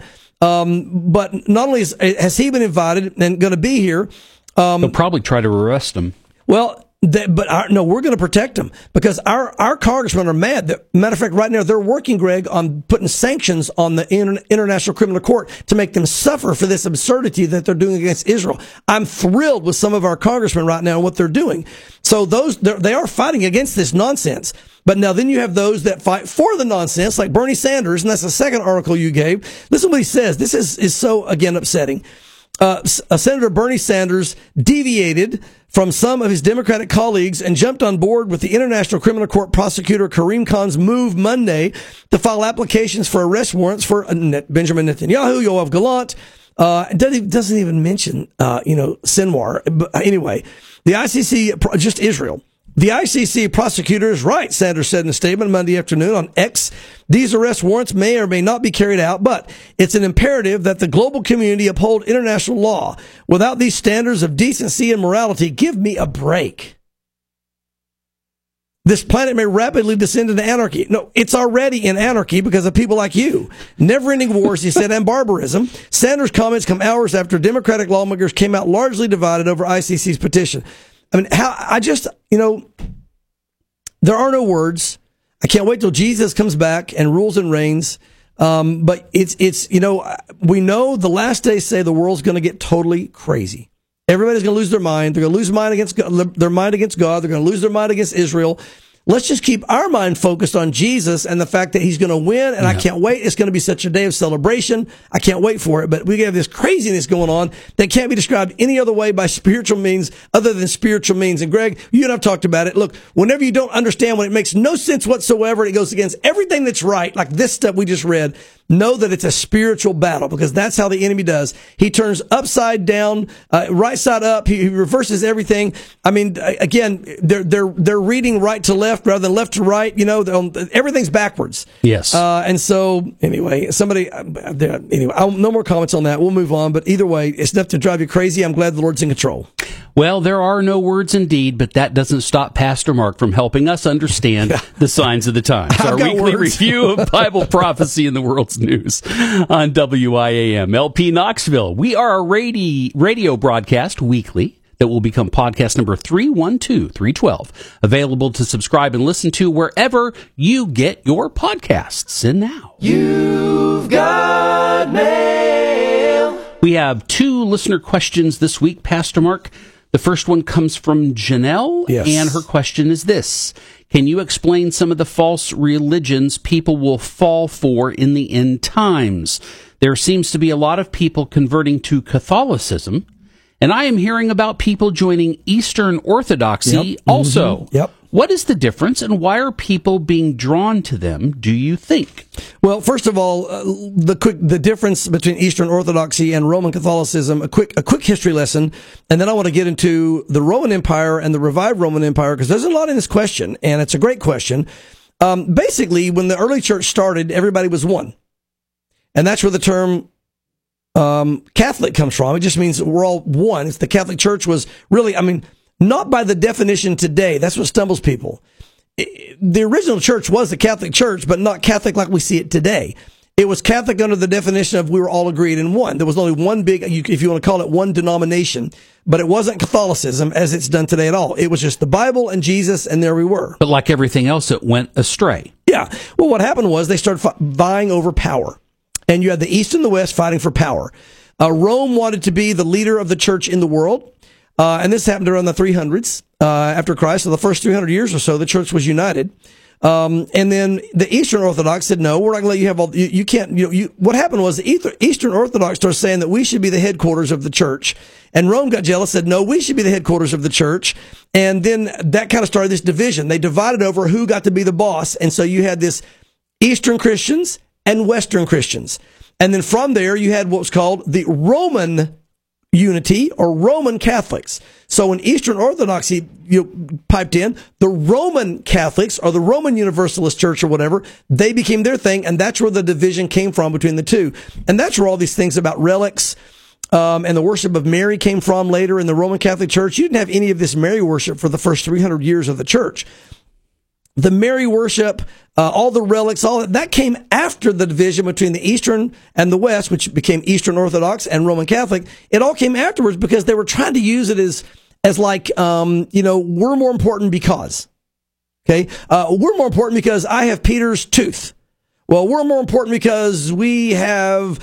G: Um, but not only is, has he been invited and going to be here, um,
A: they'll probably try to arrest him.
G: Well, That, but our, no, we're going to protect them because our, our congressmen are mad. That, matter of fact, right now they're working, Greg, on putting sanctions on the Inter- International Criminal Court to make them suffer for this absurdity that they're doing against Israel. I'm thrilled with some of our congressmen right now and what they're doing. So those, they are fighting against this nonsense. But now then you have those that fight for the nonsense, like Bernie Sanders, and that's the second article you gave. Listen to what he says. This is, is so, again, upsetting. Uh, uh, Senator Bernie Sanders deviated from some of his Democratic colleagues and jumped on board with the International Criminal Court prosecutor Karim Khan's move Monday to file applications for arrest warrants for uh, Benjamin Netanyahu, Yoav Gallant. Uh, doesn't, doesn't even mention, uh, you know, Sinwar. But anyway, the I C C, just Israel. The I C C prosecutor is right, Sanders said in a statement Monday afternoon on X. These arrest warrants may or may not be carried out, but it's an imperative that the global community uphold international law. Without these standards of decency and morality, give me a break. This planet may rapidly descend into anarchy. No, it's already in anarchy because of people like you. Never-ending wars, he said, and barbarism. Sanders' comments come hours after Democratic lawmakers came out largely divided over I C C's petition. I mean, how, I just, you know, there are no words. I can't wait till Jesus comes back and rules and reigns. Um, but it's, it's, you know, we know the last days say the world's going to get totally crazy. Everybody's going to lose their mind. They're going to lose mind against God, their mind against God. They're going to lose their mind against Israel. Let's just keep our mind focused on Jesus and the fact that he's going to win. And yeah. I can't wait. It's going to be such a day of celebration. I can't wait for it. But we have this craziness going on that can't be described any other way by spiritual means other than spiritual means. And Greg, you and I've talked about it. Look, whenever you don't understand, when it makes no sense whatsoever, it goes against everything that's right, like this stuff we just read, know that it's a spiritual battle because that's how the enemy does. He turns upside down, uh, right side up. He, he reverses everything. I mean, again, they're, they're, they're reading right to left rather than left to right. You know, everything's backwards.
A: Yes.
G: Uh, and so anyway, somebody, uh, anyway, I'll, no more comments on that. We'll move on. But either way, it's enough to drive you crazy. I'm glad the Lord's in control.
A: Well, there are no words indeed, but that doesn't stop Pastor Mark from helping us understand the signs of the times. Our weekly words. Review of Bible prophecy in the world's news on W I A M. L P Knoxville. We are a radio, radio broadcast weekly that will become podcast number three one two, three twelve, available to subscribe and listen to wherever you get your podcasts. And now,
F: You've got mail.
A: We have two listener questions this week, Pastor Mark. The first one comes from Janelle,
G: yes.
A: and her question is this. Can you explain some of the false religions people will fall for in the end times? There seems to be a lot of people converting to Catholicism, and I am hearing about people joining Eastern Orthodoxy
G: yep.
A: also.
G: Mm-hmm. Yep.
A: What is the difference, and why are people being drawn to them, do you think?
G: Well, first of all, uh, the quick the difference between Eastern Orthodoxy and Roman Catholicism, a quick a quick history lesson, and then I want to get into the Roman Empire and the revived Roman Empire, because there's a lot in this question, and it's a great question. Um, basically, when the early church started, everybody was one. And that's where the term um, Catholic comes from. It just means we're all one. It's the Catholic Church was really, I mean, not by the definition today. That's what stumbles people. It, the original church was the Catholic Church, but not Catholic like we see it today. It was Catholic under the definition of we were all agreed in one. There was only one big, if you want to call it one denomination, but it wasn't Catholicism as it's done today at all. It was just the Bible and Jesus, and there we were.
A: But like everything else, it went astray.
G: Yeah. Well, what happened was they started fi- vying over power. And you had the East and the West fighting for power. Uh, Rome wanted to be the leader of the church in the world. Uh, and this happened around the three hundreds uh, after Christ. So the first three hundred years or so, the church was united. Um, and then the Eastern Orthodox said, no, we're not going to let you have all, you, you can't, you know, you, what happened was the Eastern Orthodox started saying that we should be the headquarters of the church. And Rome got jealous, said, no, we should be the headquarters of the church. And then that kind of started this division. They divided over who got to be the boss. And so you had this Eastern Christians and Western Christians. And then from there, you had what was called the Roman unity or Roman Catholics. So when Eastern Orthodoxy you know, piped in, the Roman Catholics or the Roman Universalist Church or whatever, they became their thing, and that's where the division came from between the two. And that's where all these things about relics um, and the worship of Mary came from later in the Roman Catholic Church. You didn't have any of this Mary worship for the first three hundred years of the church. The Mary worship, uh, all the relics, all that, that came after the division between the Eastern and the West, which became Eastern Orthodox and Roman Catholic. It all came afterwards because they were trying to use it as, as like, um, you know, we're more important because, okay, uh, we're more important because I have Peter's tooth. Well, we're more important because we have,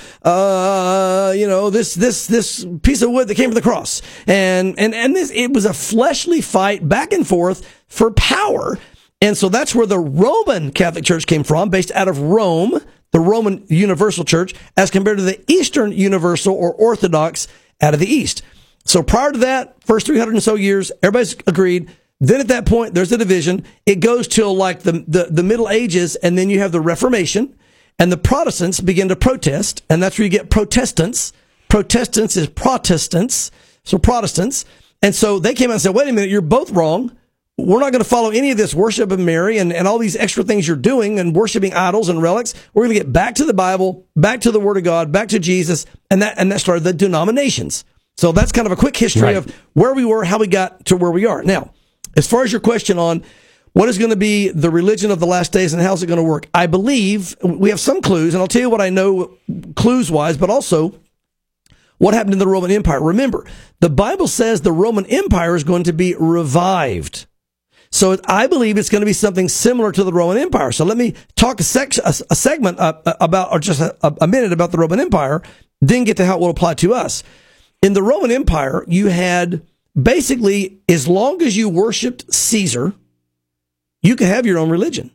G: uh, you know, this, this, this piece of wood that came from the cross. And, and, and this, it was a fleshly fight back and forth for power. And so that's where the Roman Catholic Church came from, based out of Rome, the Roman Universal Church, as compared to the Eastern Universal or Orthodox out of the East. So prior to that, first three hundred and so years, everybody's agreed. Then at that point, there's a division. It goes till like the, the, the Middle Ages, and then you have the Reformation, and the Protestants begin to protest, and that's where you get Protestants. Protestants is Protestants, so Protestants. And so they came out and said, wait a minute, you're both wrong. We're not going to follow any of this worship of Mary and, and all these extra things you're doing and worshiping idols and relics. We're going to get back to the Bible, back to the Word of God, back to Jesus, and that and that started the denominations. So that's kind of a quick history
A: right.
G: of where we were, how we got to where we are. Now, as far as your question on what is going to be the religion of the last days and how's it going to work, I believe we have some clues, and I'll tell you what I know clues-wise, but also what happened in the Roman Empire. Remember, the Bible says the Roman Empire is going to be revived. So I believe it's going to be something similar to the Roman Empire. So let me talk a, sec- a, a segment uh, about, or just a, a minute about the Roman Empire, then get to how it will apply to us. In the Roman Empire, you had basically, as long as you worshiped Caesar, you could have your own religion.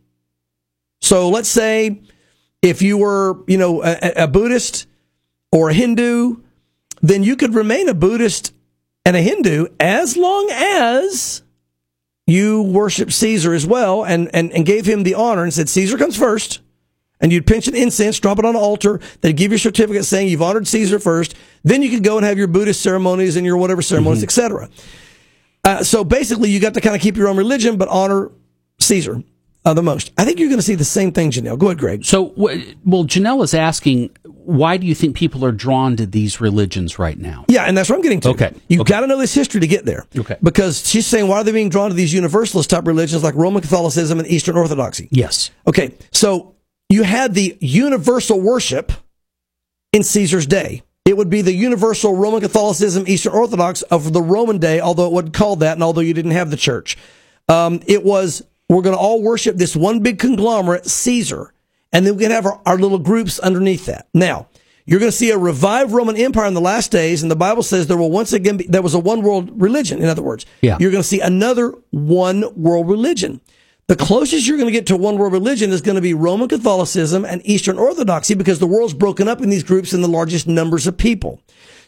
G: So let's say if you were, you know, a, a Buddhist or a Hindu, then you could remain a Buddhist and a Hindu as long as you worship Caesar as well, and, and, and gave him the honor and said, Caesar comes first, and you'd pinch an incense, drop it on an altar, they'd give you a certificate saying you've honored Caesar first, then you could go and have your Buddhist ceremonies and your whatever ceremonies, mm-hmm. et cetera. Uh, so basically, you got to kind of keep your own religion, but honor Caesar uh, the most. I think you're going to see the same thing, Janelle. Go ahead, Greg.
A: So, well, Janelle is asking, why do you think people are drawn to these religions right now?
G: Yeah, and that's what I'm getting to.
A: Okay.
G: You've
A: okay.
G: got to know this history to get there.
A: Okay.
G: Because she's saying, why are they being drawn to these universalist type religions like Roman Catholicism and Eastern Orthodoxy?
A: Yes.
G: Okay, so you had the universal worship in Caesar's day. It would be the universal Roman Catholicism, Eastern Orthodox of the Roman day, although it wasn't called that, and although you didn't have the church. Um, it was, we're going to all worship this one big conglomerate, Caesar, and then we're going to have our, our little groups underneath that. Now, you're going to see a revived Roman Empire in the last days, and the Bible says there will once again be, there was a one world religion, in other words.
A: Yeah.
G: You're going to see another one world religion. The closest you're going to get to one world religion is going to be Roman Catholicism and Eastern Orthodoxy, because the world's broken up in these groups in the largest numbers of people.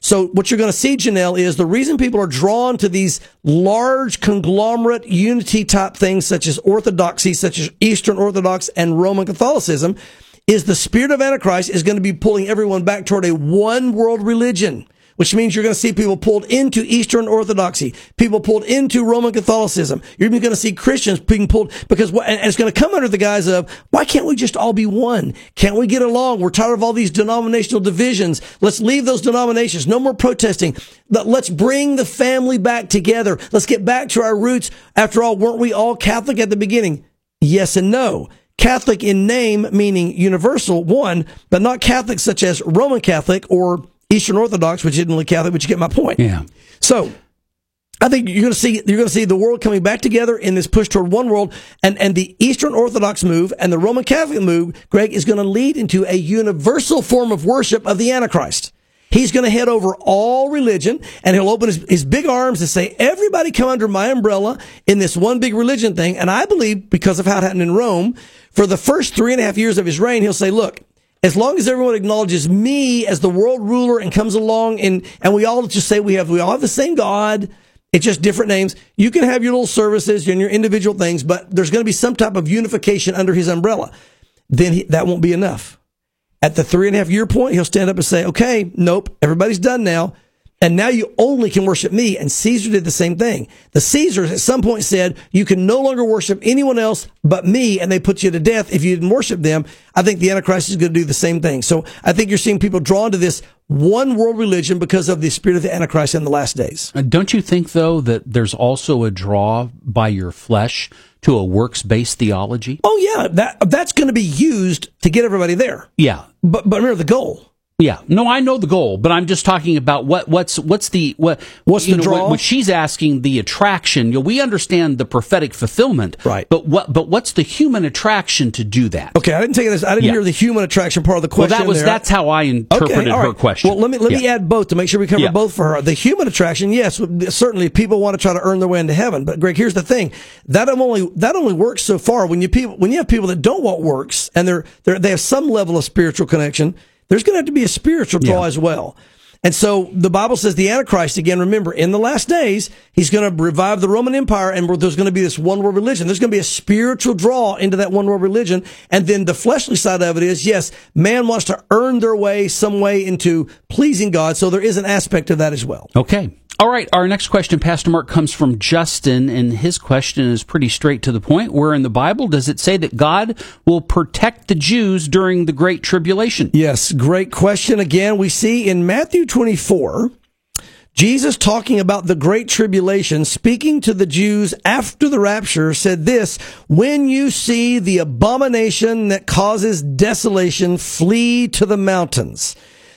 G: So what you're going to see, Janelle, is the reason people are drawn to these large conglomerate unity type things such as Orthodoxy, such as Eastern Orthodox and Roman Catholicism, is the spirit of Antichrist is going to be pulling everyone back toward a one world religion, which means you're going to see people pulled into Eastern Orthodoxy, people pulled into Roman Catholicism. You're even going to see Christians being pulled because, and it's going to come under the guise of, why can't we just all be one? Can't we get along? We're tired of all these denominational divisions. Let's leave those denominations. No more protesting. Let's bring the family back together. Let's get back to our roots. After all, weren't we all Catholic at the beginning? Yes and no. Catholic in name, meaning universal, one, but not Catholic such as Roman Catholic or Eastern Orthodox, which isn't really Catholic, but you get my point.
A: Yeah.
G: So I think you're going to see you're going to see the world coming back together in this push toward one world, and and the Eastern Orthodox move and the Roman Catholic move, Greg, is going to lead into a universal form of worship of the Antichrist. He's going to head over all religion, and he'll open his, his big arms and say, everybody come under my umbrella in this one big religion thing. And I believe, because of how it happened in Rome, for the first three and a half years of his reign, he'll say, look, as long as everyone acknowledges me as the world ruler and comes along and, and we all just say we have, we all have the same God, it's just different names. You can have your little services and your individual things, but there's going to be some type of unification under his umbrella. Then he, that won't be enough. At the three and a half year point, he'll stand up and say, okay, nope, everybody's done now. And now you only can worship me. And Caesar did the same thing. The Caesars at some point said, you can no longer worship anyone else but me. And they put you to death if you didn't worship them. I think the Antichrist is going to do the same thing. So I think you're seeing people drawn to this one world religion because of the spirit of the Antichrist in the last days.
A: Don't you think, though, that there's also a draw by your flesh to a works-based theology?
G: Oh, yeah. That that's going to be used to get everybody there.
A: Yeah.
G: But, but remember the goal.
A: Yeah, no, I know the goal, but I'm just talking about what what's what's the what
G: what's the
A: know,
G: draw?
A: What, what she's asking, the attraction. You know, we understand the prophetic fulfillment,
G: right?
A: But what but what's the human attraction to do that?
G: Okay, I didn't take this. I didn't
A: yeah.
G: hear the human attraction part of the question.
A: Well, that was
G: there.
A: that's how I interpreted
G: okay,
A: her
G: right.
A: question.
G: Well, let me let
A: yeah.
G: me add both to make sure we cover
A: yeah.
G: both for her. The human attraction, yes, certainly people want to try to earn their way into heaven. But Greg, here's the thing: that only that only works so far. When you people when you have people that don't want works and they're they they have some level of spiritual connection, there's going to have to be a spiritual draw
A: yeah.
G: as well. And so the Bible says the Antichrist, again, remember, in the last days, he's going to revive the Roman Empire, and there's going to be this one world religion. There's going to be a spiritual draw into that one world religion. And then the fleshly side of it is, yes, man wants to earn their way some way into pleasing God. So there is an aspect of that as well.
A: Okay. All right, our next question, Pastor Mark, comes from Justin, and his question is pretty straight to the point. Where in the Bible does it say that God will protect the Jews during the Great Tribulation?
G: Yes, great question. Again, we see in Matthew twenty-four, Jesus talking about the Great Tribulation, speaking to the Jews after the rapture, said this, when you see the abomination that causes desolation, flee to the mountains.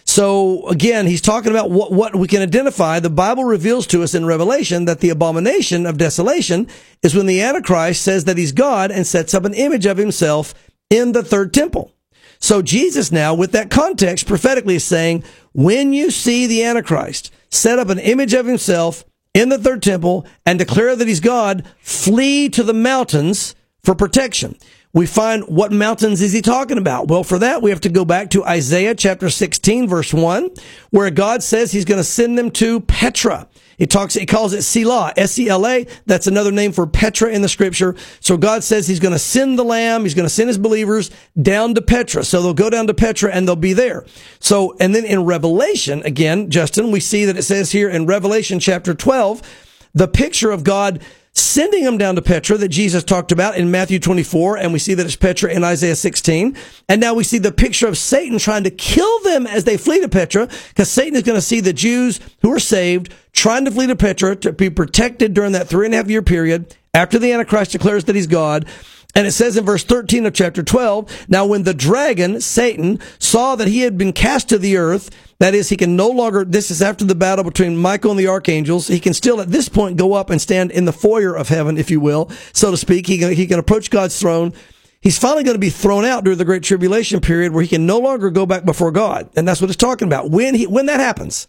G: So again, he's talking about what, what we can identify. The Bible reveals to us in Revelation that the abomination of desolation is when the Antichrist says that he's God and sets up an image of himself in the third temple. So Jesus now, with that context, prophetically is saying, when you see the Antichrist set up an image of himself in the third temple and declare that he's God, flee to the mountains for protection. We find what mountains is he talking about? Well, for that, we have to go back to Isaiah chapter sixteen, verse one, where God says he's going to send them to Petra. He talks, he calls it Selah, S E L A. That's another name for Petra in the scripture. So God says he's going to send the Lamb, he's going to send his believers down to Petra. So they'll go down to Petra and they'll be there. So, and then in Revelation, again, Justin, we see that it says here in Revelation chapter twelve, the picture of God sending them down to Petra that Jesus talked about in Matthew twenty-four, and we see that it's Petra in Isaiah sixteen. And now we see the picture of Satan trying to kill them as they flee to Petra, because Satan is going to see the Jews who are saved trying to flee to Petra to be protected during that three and a half year period after the Antichrist declares that he's God. And it says in verse thirteen of chapter twelve, now when the dragon, Satan, saw that he had been cast to the earth, that is, he can no longer, this is after the battle between Michael and the archangels, he can still at this point go up and stand in the foyer of heaven, if you will, so to speak. He can, he can approach God's throne. He's finally going to be thrown out during the Great Tribulation period where he can no longer go back before God. And that's what it's talking about. When he, when that happens,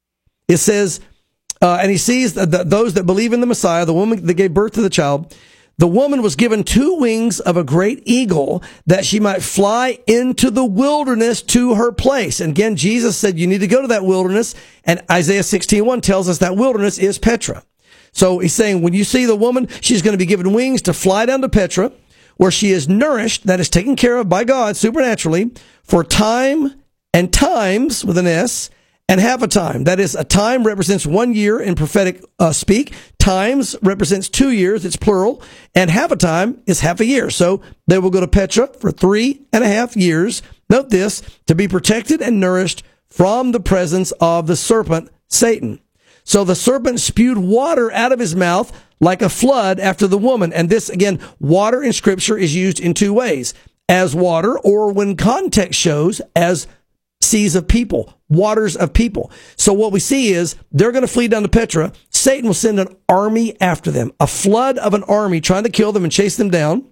G: it says, uh, and he sees the, the, those that believe in the Messiah, the woman that gave birth to the child, The woman was given two wings of a great eagle that she might fly into the wilderness to her place. And again, Jesus said, you need to go to that wilderness. And Isaiah sixteen one tells us that wilderness is Petra. So he's saying, when you see the woman, she's going to be given wings to fly down to Petra, where she is nourished, that is taken care of by God supernaturally, for time and times with an S, and half a time. That is, a time represents one year in prophetic uh, speak. Times represents two years, it's plural. And half a time is half a year. So they will go to Petra for three and a half years. Note this, to be protected and nourished from the presence of the serpent, Satan. So the serpent spewed water out of his mouth like a flood after the woman. And this, again, water in Scripture is used in two ways. As water, or when context shows, as seas of people, waters of people. So what we see is they're going to flee down to Petra. Satan will send an army after them, a flood of an army trying to kill them and chase them down.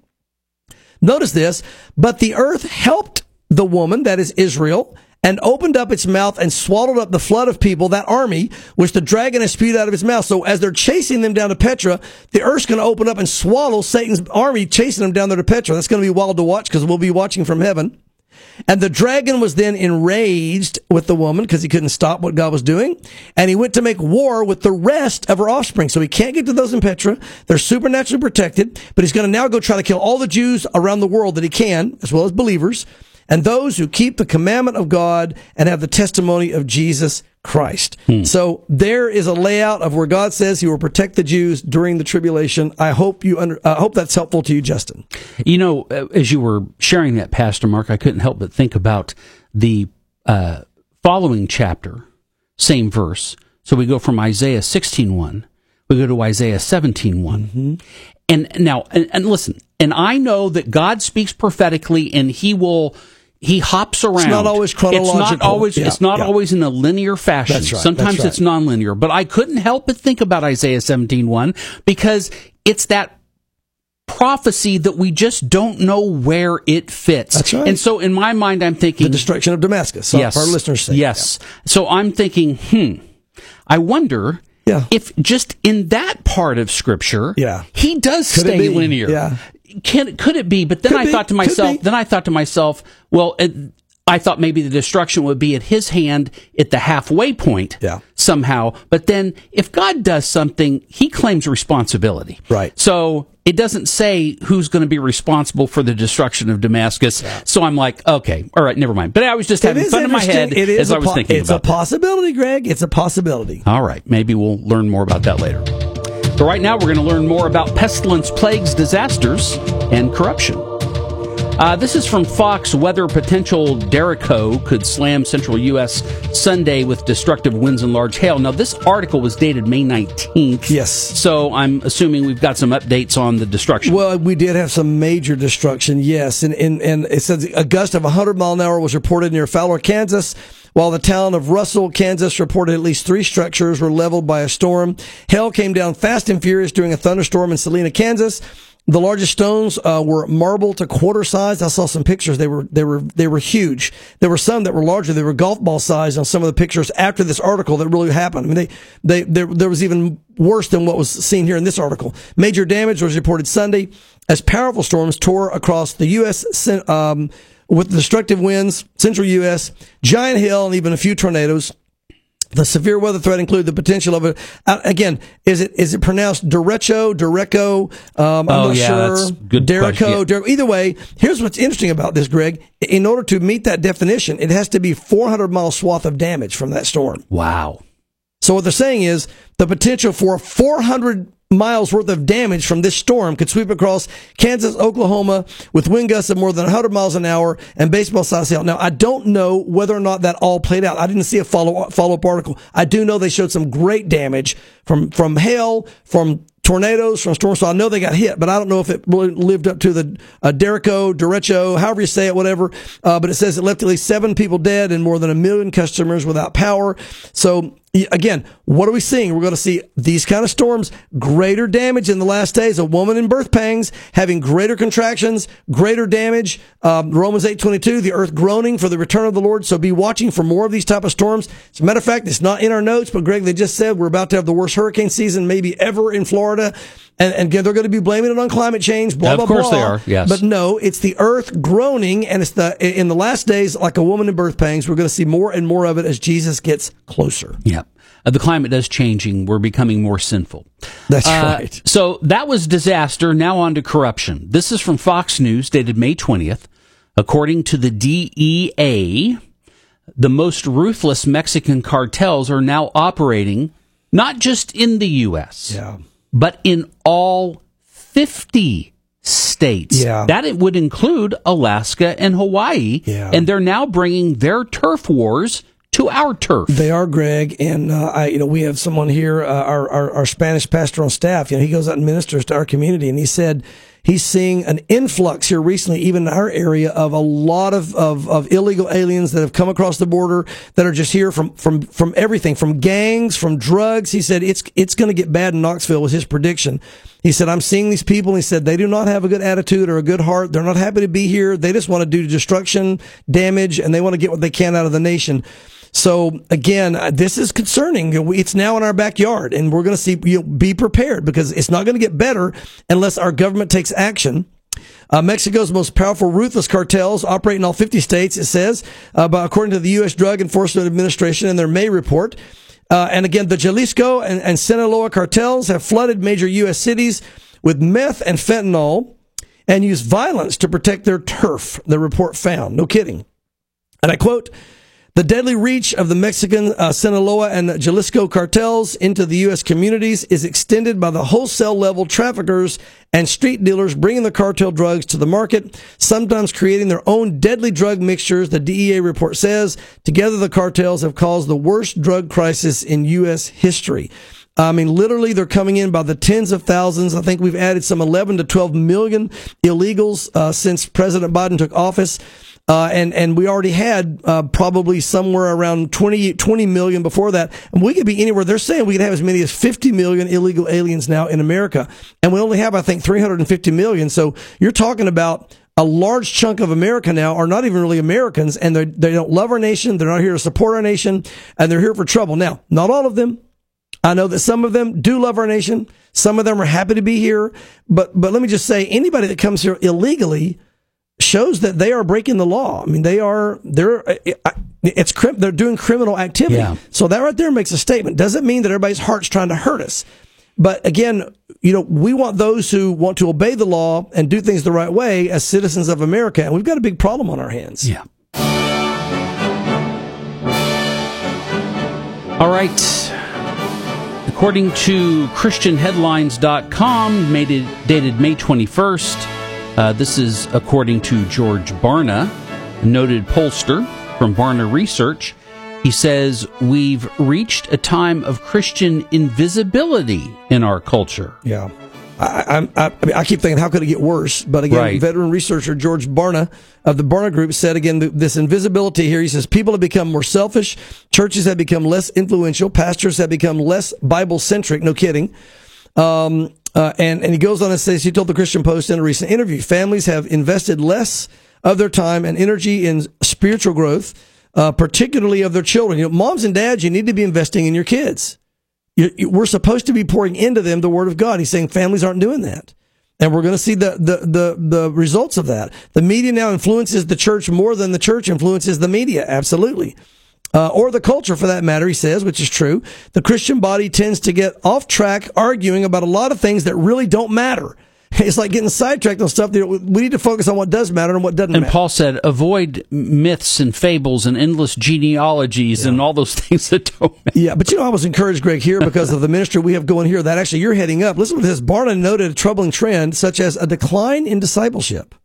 G: Notice this, but the earth helped the woman, that is Israel, and opened up its mouth and swallowed up the flood of people, that army, which the dragon has spewed out of his mouth. So as they're chasing them down to Petra, the earth's going to open up and swallow Satan's army, chasing them down there to Petra. That's going to be wild to watch because we'll be watching from heaven. And the dragon was then enraged with the woman because he couldn't stop what God was doing. And he went to make war with the rest of her offspring. So he can't get to those in Petra. They're supernaturally protected, but he's going to now go try to kill all the Jews around the world that he can, as well as believers, and those who keep the commandment of God and have the testimony of Jesus Christ. Hmm. So there is a layout of where God says he will protect the Jews during the tribulation. I hope you under, I hope that's helpful to you, Justin.
A: You know, as you were sharing that, Pastor Mark, I couldn't help but think about the uh, following chapter, same verse. So we go from Isaiah sixteen one, we go to Isaiah seventeen one. Mm-hmm. And now, and, and listen, and I know that God speaks prophetically, and he will... He hops around.
G: It's not always chronological.
A: It's not always,
G: yeah,
A: it's not
G: yeah.
A: always in a linear fashion.
G: That's right,
A: Sometimes
G: that's right.
A: it's nonlinear. But I couldn't help but think about Isaiah seventeen one because it's that prophecy that we just don't know where it fits.
G: That's right.
A: And so in my mind, I'm thinking...
G: The destruction of Damascus. So
A: yes.
G: For our listeners' sake.
A: Yes. Yeah. So I'm thinking, hmm, I wonder...
G: Yeah.
A: If just in that part of Scripture,
G: yeah.
A: he does
G: Could
A: stay
G: it be?
A: linear.
G: Yeah.
A: Can could it be? But then
G: Could
A: I
G: be.
A: thought to
G: Could
A: myself,
G: be.
A: then I thought to myself, well, it, I thought maybe the destruction would be at his hand at the halfway point
G: yeah.
A: somehow. But then if God does something, he claims responsibility.
G: Right.
A: So it doesn't say who's going to be responsible for the destruction of Damascus. Yeah. So I'm like, okay, all right, never mind. But I was just having fun in my head
G: it is
A: as I was
G: po-
A: thinking
G: it's
A: about
G: It's a possibility,
A: that.
G: Greg. It's a possibility.
A: All right. Maybe we'll learn more about that later. But right now, we're going to learn more about pestilence, plagues, disasters, and corruption. Uh, this is from Fox. Weather potential Derico could slam central U S Sunday with destructive winds and large hail. Now, this article was dated May nineteenth.
G: Yes.
A: So I'm assuming we've got some updates on the destruction.
G: Well, we did have some major destruction, yes. And, and, and it says a gust of one hundred mile an hour was reported near Fowler, Kansas, while the town of Russell, Kansas reported at least three structures were leveled by a storm. Hail came down fast and furious during a thunderstorm in Salina, Kansas. The largest stones uh, were marble to quarter size. I saw some pictures. They were they were they were huge. There were some that were larger. They were golf ball size on some of the pictures after this article that really happened. I mean, they they there, there was even worse than what was seen here in this article. Major damage was reported Sunday as powerful storms tore across the U S um, with destructive winds, central U S, giant hail, and even a few tornadoes. The severe weather threat included the potential of a, uh, again, is it, is it pronounced derecho, Derecho? Um, I'm
A: oh,
G: not
A: yeah,
G: sure.
A: That's good
G: Derico,
A: yeah.
G: Der- either way, here's what's interesting about this, Greg. In order to meet that definition, it has to be four hundred mile swath of damage from that storm.
A: Wow.
G: So what they're saying is the potential for four hundred miles worth of damage from this storm could sweep across Kansas, Oklahoma with wind gusts of more than one hundred miles an hour and baseball size hail. Now, I don't know whether or not that all played out. I didn't see a follow follow up article. I do know they showed some great damage from from hail, from tornadoes, from storms. So I know they got hit, but I don't know if it really lived up to the uh, Derico, Derecho, however you say it, whatever. Uh, but it says it left at least seven people dead and more than a million customers without power. So Again, what are we seeing? We're going to see these kind of storms, greater damage in the last days. A woman in birth pangs having greater contractions, greater damage. Um, Romans eight twenty-two, the earth groaning for the return of the Lord. So be watching for more of these type of storms. As a matter of fact, it's not in our notes, but Greg, they just said we're about to have the worst hurricane season maybe ever in Florida. And, and again, they're going to be blaming it on climate change, blah,
A: of
G: blah,
A: course
G: blah.
A: they are, yes.
G: But no, it's the earth groaning, and it's the in the last days, like a woman in birth pangs, we're going to see more and more of it as Jesus gets closer.
A: Yeah. Uh, the climate is changing. We're becoming more sinful.
G: That's
A: uh,
G: right.
A: So that was disaster. Now on to corruption. This is from Fox News, dated May twentieth. According to the D E A, the most ruthless Mexican cartels are now operating not just in the U S,
G: Yeah.
A: but in all fifty states.
G: Yeah.
A: That it would include Alaska and Hawaii.
G: Yeah.
A: And they're now bringing their turf wars to our turf.
G: They are, Greg, and uh, I, you know, we have someone here, uh, our, our our Spanish pastor on staff. You know, he goes out and ministers to our community, and he said he's seeing an influx here recently, even in our area, of a lot of, of, of illegal aliens that have come across the border that are just here from from from everything, from gangs, from drugs. He said it's it's going to get bad in Knoxville, was his prediction. He said, I'm seeing these people, and he said they do not have a good attitude or a good heart. They're not happy to be here. They just want to do destruction, damage, and they want to get what they can out of the nation. So again, uh, this is concerning. You know, It's now in our backyard, and we're going to see. You know, be prepared, because it's not going to get better unless our government takes action. Uh, Mexico's most powerful, ruthless cartels operate in all fifty states. It says, uh, but according to the U S Drug Enforcement Administration in their May report. Uh, and again, the Jalisco and, and Sinaloa cartels have flooded major U S cities with meth and fentanyl and used violence to protect their turf. The report found. No kidding. And I quote. The deadly reach of the Mexican uh, Sinaloa and Jalisco cartels into the U S communities is extended by the wholesale level traffickers and street dealers bringing the cartel drugs to the market, sometimes creating their own deadly drug mixtures, the D E A report says. Together, the cartels have caused the worst drug crisis in U S history. I mean, literally, they're coming in by the tens of thousands. I think we've added some eleven to twelve million illegals uh, since President Biden took office. Uh, and, and we already had, uh, probably somewhere around twenty, twenty million before that. And we could be anywhere. They're saying we could have as many as fifty million illegal aliens now in America. And we only have, I think, three hundred fifty million. So you're talking about a large chunk of America now are not even really Americans, and they they don't love our nation. They're not here to support our nation, and they're here for trouble. Now, not all of them. I know that some of them do love our nation. Some of them are happy to be here. But, but let me just say, anybody that comes here illegally shows that they are breaking the law. I mean, they are, they're, it's, they're doing criminal activity.
A: Yeah.
G: So that right there makes a statement. Doesn't mean that everybody's heart's trying to hurt us. But again, you know, we want those who want to obey the law and do things the right way as citizens of America. And we've got a big problem on our hands.
A: Yeah. All right. According to Christian Headlines dot com, made it, dated May twenty-first, uh, this is according to George Barna, a noted pollster from Barna Research. He says, we've reached a time of Christian invisibility in our culture.
G: Yeah. I, I, I, mean, I keep thinking, how could it get worse? But again,
A: Right.
G: veteran researcher George Barna of the Barna Group said, again, th- this invisibility here, he says, people have become more selfish, churches have become less influential, pastors have become less Bible-centric, no kidding. Um, uh, and, and he goes on and says, he told the Christian Post in a recent interview, families have invested less of their time and energy in spiritual growth, uh, particularly of their children. You know, moms and dads, you need to be investing in your kids. You, you, we're supposed to be pouring into them the Word of God. He's saying families aren't doing that. And we're going to see the, the, the, the results of that. The media now influences the church more than the church influences the media. Absolutely. Uh, or the culture, for that matter, he says, which is true. The Christian body tends to get off track arguing about a lot of things that really don't matter. It's like getting sidetracked on stuff. That we need to focus on what does matter and what doesn't
A: And
G: matter.
A: Paul said, avoid myths and fables and endless genealogies
G: Yeah.
A: and all those things that don't matter.
G: Yeah, but you know, I was encouraged, Greg, here because of the ministry we have going here that actually you're heading up. Listen to this. Barna noted a troubling trend, such as a decline in discipleship.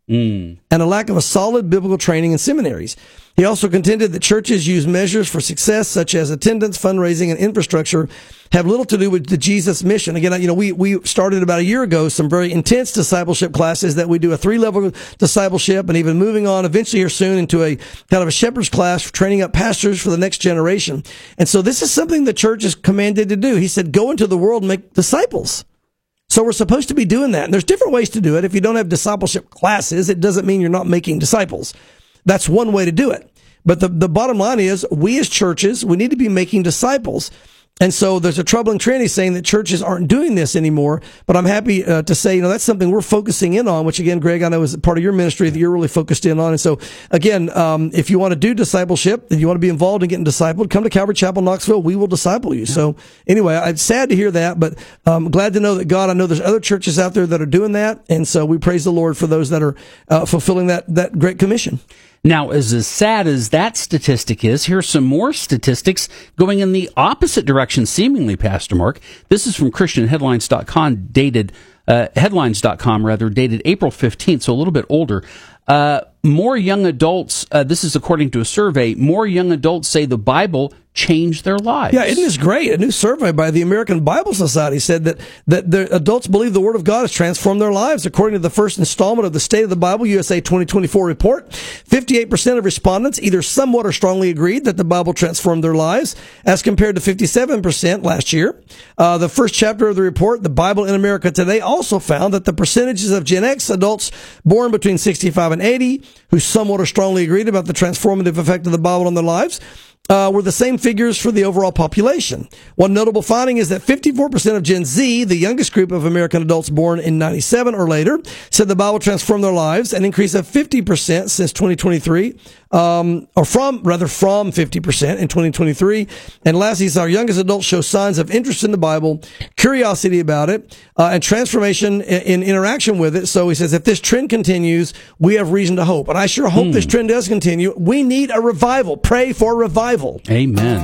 A: Mm.
G: and a lack of a solid biblical training in seminaries. He also contended that churches use measures for success such as attendance, fundraising, and infrastructure have little to do with the Jesus mission. Again, you know, we, we started about a year ago some very intense discipleship classes that we do a three-level discipleship and even moving on eventually here soon into a kind of a shepherd's class for training up pastors for the next generation. And so this is something the church is commanded to do. He said, go into the world and make disciples. So we're supposed to be doing that. And there's different ways to do it. If you don't have discipleship classes, it doesn't mean you're not making disciples. That's one way to do it. But the, the bottom line is, we as churches, we need to be making disciples. And so there's a troubling trend. He's saying that churches aren't doing this anymore. But I'm happy uh, to say, you know, that's something we're focusing in on, which again, Greg, I know is part of your ministry that you're really focused in on. And so again, um, if you want to do discipleship, if you want to be involved in getting discipled, come to Calvary Chapel, Knoxville. We will disciple you. Yeah. So anyway, I'm sad to hear that, but I'm um, glad to know that God, I know there's other churches out there that are doing that. And so we praise the Lord for those that are uh, fulfilling that, that great commission.
A: Now, as, as sad as that statistic is, here's some more statistics going in the opposite direction, seemingly, Pastor Mark. This is from Christian Headlines dot com, dated, uh, Headlines dot com, rather, dated April fifteenth, so a little bit older. Uh, more young adults, uh, this is according to a survey, more young adults say the Bible changed their lives.
G: Yeah, isn't this great? A new survey by the American Bible Society said that, that the adults believe the Word of God has transformed their lives. According to the first installment of the State of the Bible U S A twenty twenty-four report, fifty-eight percent of respondents either somewhat or strongly agreed that the Bible transformed their lives, as compared to fifty-seven percent last year. Uh, the first chapter of the report, The Bible in America Today, also found that the percentages of Gen X adults born between sixty-five and eighty, who somewhat or strongly agreed about the transformative effect of the Bible on their lives, Uh, were the same figures for the overall population. One notable finding is that fifty-four percent of Gen Z, the youngest group of American adults born in ninety-seven or later, said the Bible transformed their lives, an increase of fifty percent since twenty twenty-three, um, or from, rather from fifty percent in twenty twenty-three. And lastly, our youngest adults show signs of interest in the Bible, curiosity about it, uh, and transformation in, in interaction with it. So he says, if this trend continues, we have reason to hope. And I sure hope mm. this trend does continue. We need a revival. Pray for revival.
A: Amen.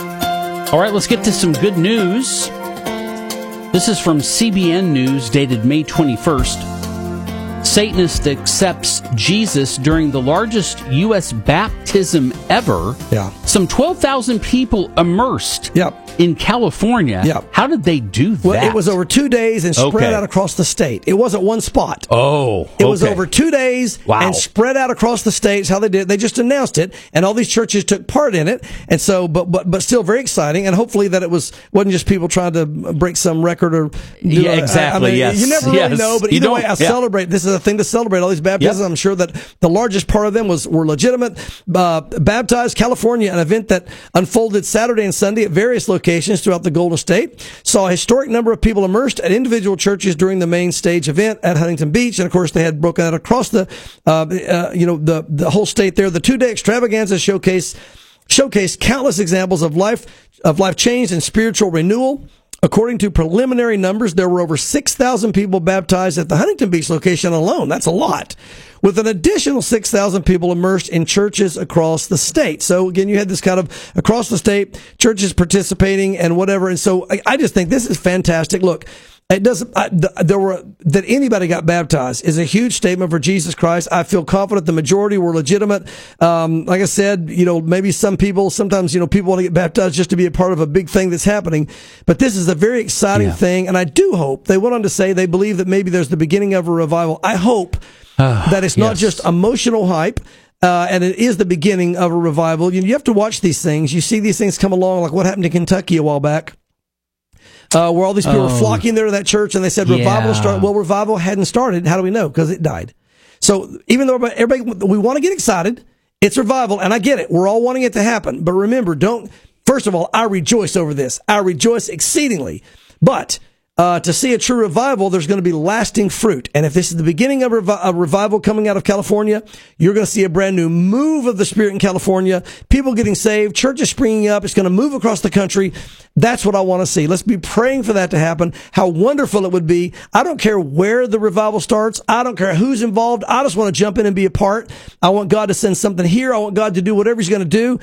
A: All right, let's get to some good news. This is from C B N News, dated May twenty-first. Satanist accepts Jesus during the largest U S baptism ever.
G: Yeah.
A: Some twelve thousand people immersed
G: yep.
A: in California.
G: Yep.
A: How did they do that?
G: Well, it was over two days and spread
A: okay.
G: out across the state. It wasn't one spot.
A: Oh, okay.
G: It was over two days
A: wow.
G: and spread out across the states. How they did, they just announced it, and all these churches took part in it. And so, but but but still very exciting. And hopefully that it was wasn't just people trying to break some record or do
A: yeah,
G: a,
A: exactly.
G: I mean,
A: yes,
G: you never
A: yes.
G: really know. But
A: you
G: either
A: don't.
G: way, I
A: yeah.
G: celebrate. This is a thing to celebrate. All these baptisms. Yep. I'm sure that the largest part of them was were legitimate. Uh, baptized California, an event that unfolded Saturday and Sunday at various locations throughout the Golden State, saw a historic number of people immersed at individual churches during the main stage event at Huntington Beach, and of course they had broken out across the, uh, uh, you know, the the whole state there. The two-day extravaganza showcase showcased countless examples of life of life change and spiritual renewal. According to preliminary numbers, there were over six thousand people baptized at the Huntington Beach location alone. That's a lot. With an additional six thousand people immersed in churches across the state. So again, you had this kind of across the state, churches participating and whatever. And so I, I just think this is fantastic. Look, it doesn't, I, th- there were, that anybody got baptized is a huge statement for Jesus Christ. I feel confident the majority were legitimate. Um, like I said, you know, maybe some people, sometimes, you know, people want to get baptized just to be a part of a big thing that's happening. But this is a very exciting
A: yeah.
G: thing. And I do hope, they went on to say they believe that maybe there's the beginning of a revival. I hope that it's not
A: yes.
G: just emotional hype. Uh, and it is the beginning of a revival. You, you have to watch these things. You see these things come along, like what happened in Kentucky a while back. Uh, where all these people
A: oh.
G: were flocking there to that church, and they said revival
A: yeah.
G: started. Well, revival hadn't started. How do we know? Because it died. So even though everybody, we want to get excited, it's revival, and I get it. We're all wanting it to happen. But remember, don't, first of all, I rejoice over this. I rejoice exceedingly. But Uh, to see a true revival, there's going to be lasting fruit. And if this is the beginning of revi- a revival coming out of California, you're going to see a brand new move of the Spirit in California, people getting saved, churches springing up. It's going to move across the country. That's what I want to see. Let's be praying for that to happen. How wonderful it would be. I don't care where the revival starts. I don't care who's involved. I just want to jump in and be a part. I want God to send something here. I want God to do whatever he's going to do.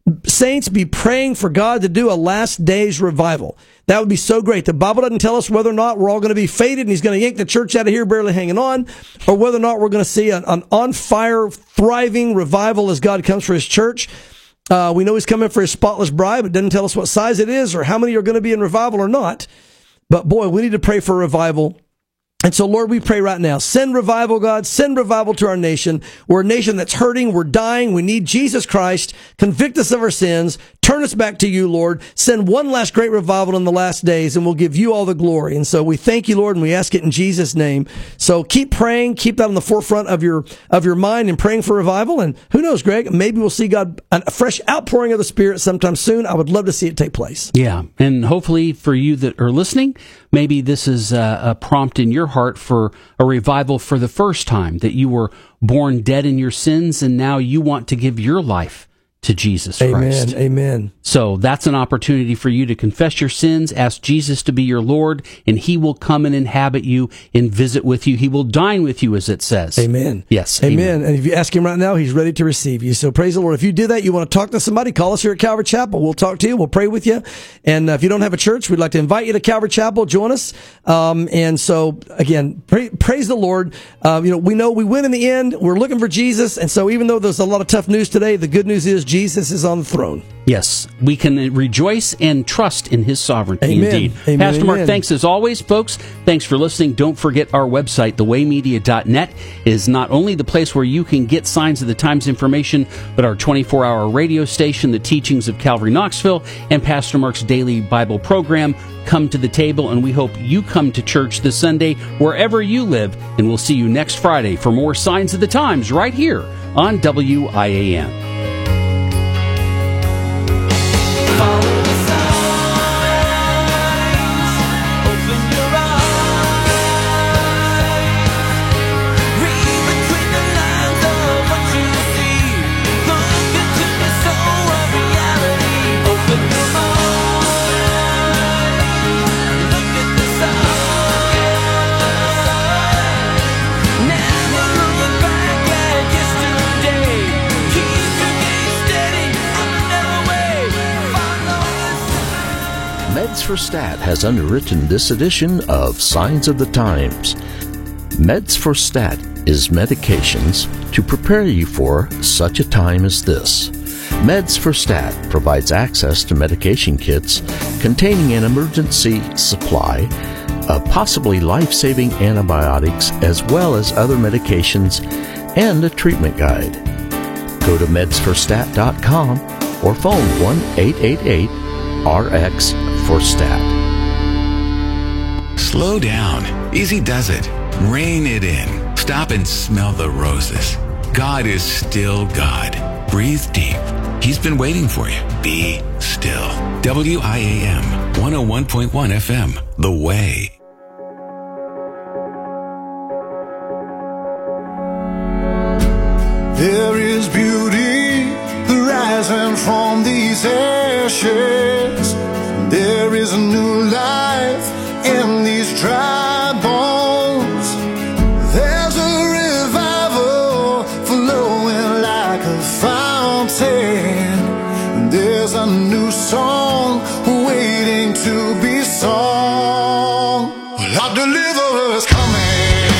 G: saints be praying for God to do a last days revival. That would be so great. The Bible doesn't tell us whether or not we're all going to be faded and he's going to yank the church out of here barely hanging on, or whether or not we're going to see an, an on-fire, thriving revival as God comes for his church. Uh, we know he's coming for his spotless bride, but it doesn't tell us what size it is or how many are going to be in revival or not. But boy, we need to pray for revival. And so, Lord, we pray right now, send revival, God, send revival to our nation. We're a nation that's hurting, we're dying, we need Jesus Christ, convict us of our sins, turn us back to you, Lord, send one last great revival in the last days, and we'll give you all the glory. And so we thank you, Lord, and we ask it in Jesus' name. So keep praying, keep that on the forefront of your of your mind and praying for revival. And who knows, Greg, maybe we'll see God, a fresh outpouring of the Spirit sometime soon. I would love to see it take place.
A: Yeah, and hopefully for you that are listening, maybe this is a, a prompt in your heart for a revival for the first time, that you were born dead in your sins and now you want to give your life to Jesus Christ.
G: Amen. Amen.
A: So that's an opportunity for you to confess your sins, ask Jesus to be your Lord, and he will come and inhabit you and visit with you. He will dine with you, as it says.
G: Amen.
A: Yes.
G: Amen.
A: Amen.
G: And if you ask him right now, he's ready to receive you. So praise the Lord. If you do that, you want to talk to somebody, call us here at Calvary Chapel. We'll talk to you. We'll pray with you. And uh, if you don't have a church, we'd like to invite you to Calvary Chapel. Join us. Um, and so, again, pray, praise the Lord. Uh, you know, we know we win in the end. We're looking for Jesus. And so even though there's a lot of tough news today, the good news is Jesus is on the throne.
A: Yes, we can rejoice and trust in his sovereignty.
G: Amen.
A: Indeed.
G: Amen.
A: Pastor Mark,
G: Amen.
A: thanks as always, folks. Thanks for listening. Don't forget our website, the way media dot net, is not only the place where you can get Signs of the Times information, but our twenty-four hour radio station, the teachings of Calvary Knoxville, and Pastor Mark's daily Bible program come to the table, and we hope you come to church this Sunday wherever you live, and we'll see you next Friday for more Signs of the Times right here on W I A M.
F: Follow the signs, open your eyes, read between the lines of what you see, look into the soul of reality, open your mind, look at the signs, never look back at yesterday, keep your gaze steady on the narrow way.
C: Meds for Stat has underwritten this edition of Signs of the Times. Meds for Stat is medications to prepare you for such a time as this. Meds for Stat provides access to medication kits containing an emergency supply of possibly life-saving antibiotics as well as other medications and a treatment guide. Go to meds for stat dot com or phone one eight eight eight R X for Stat.
H: Slow down. Easy does it. Rein it in. Stop and smell the roses. God is still God. Breathe deep. He's been waiting for you. Be still. W I A M one oh one point one F M. The Way.
I: There is beauty rising from these ashes. There is a new life in these dry bones. There's a revival flowing like a fountain. There's a new song waiting to be sung. Well, our deliverer's come.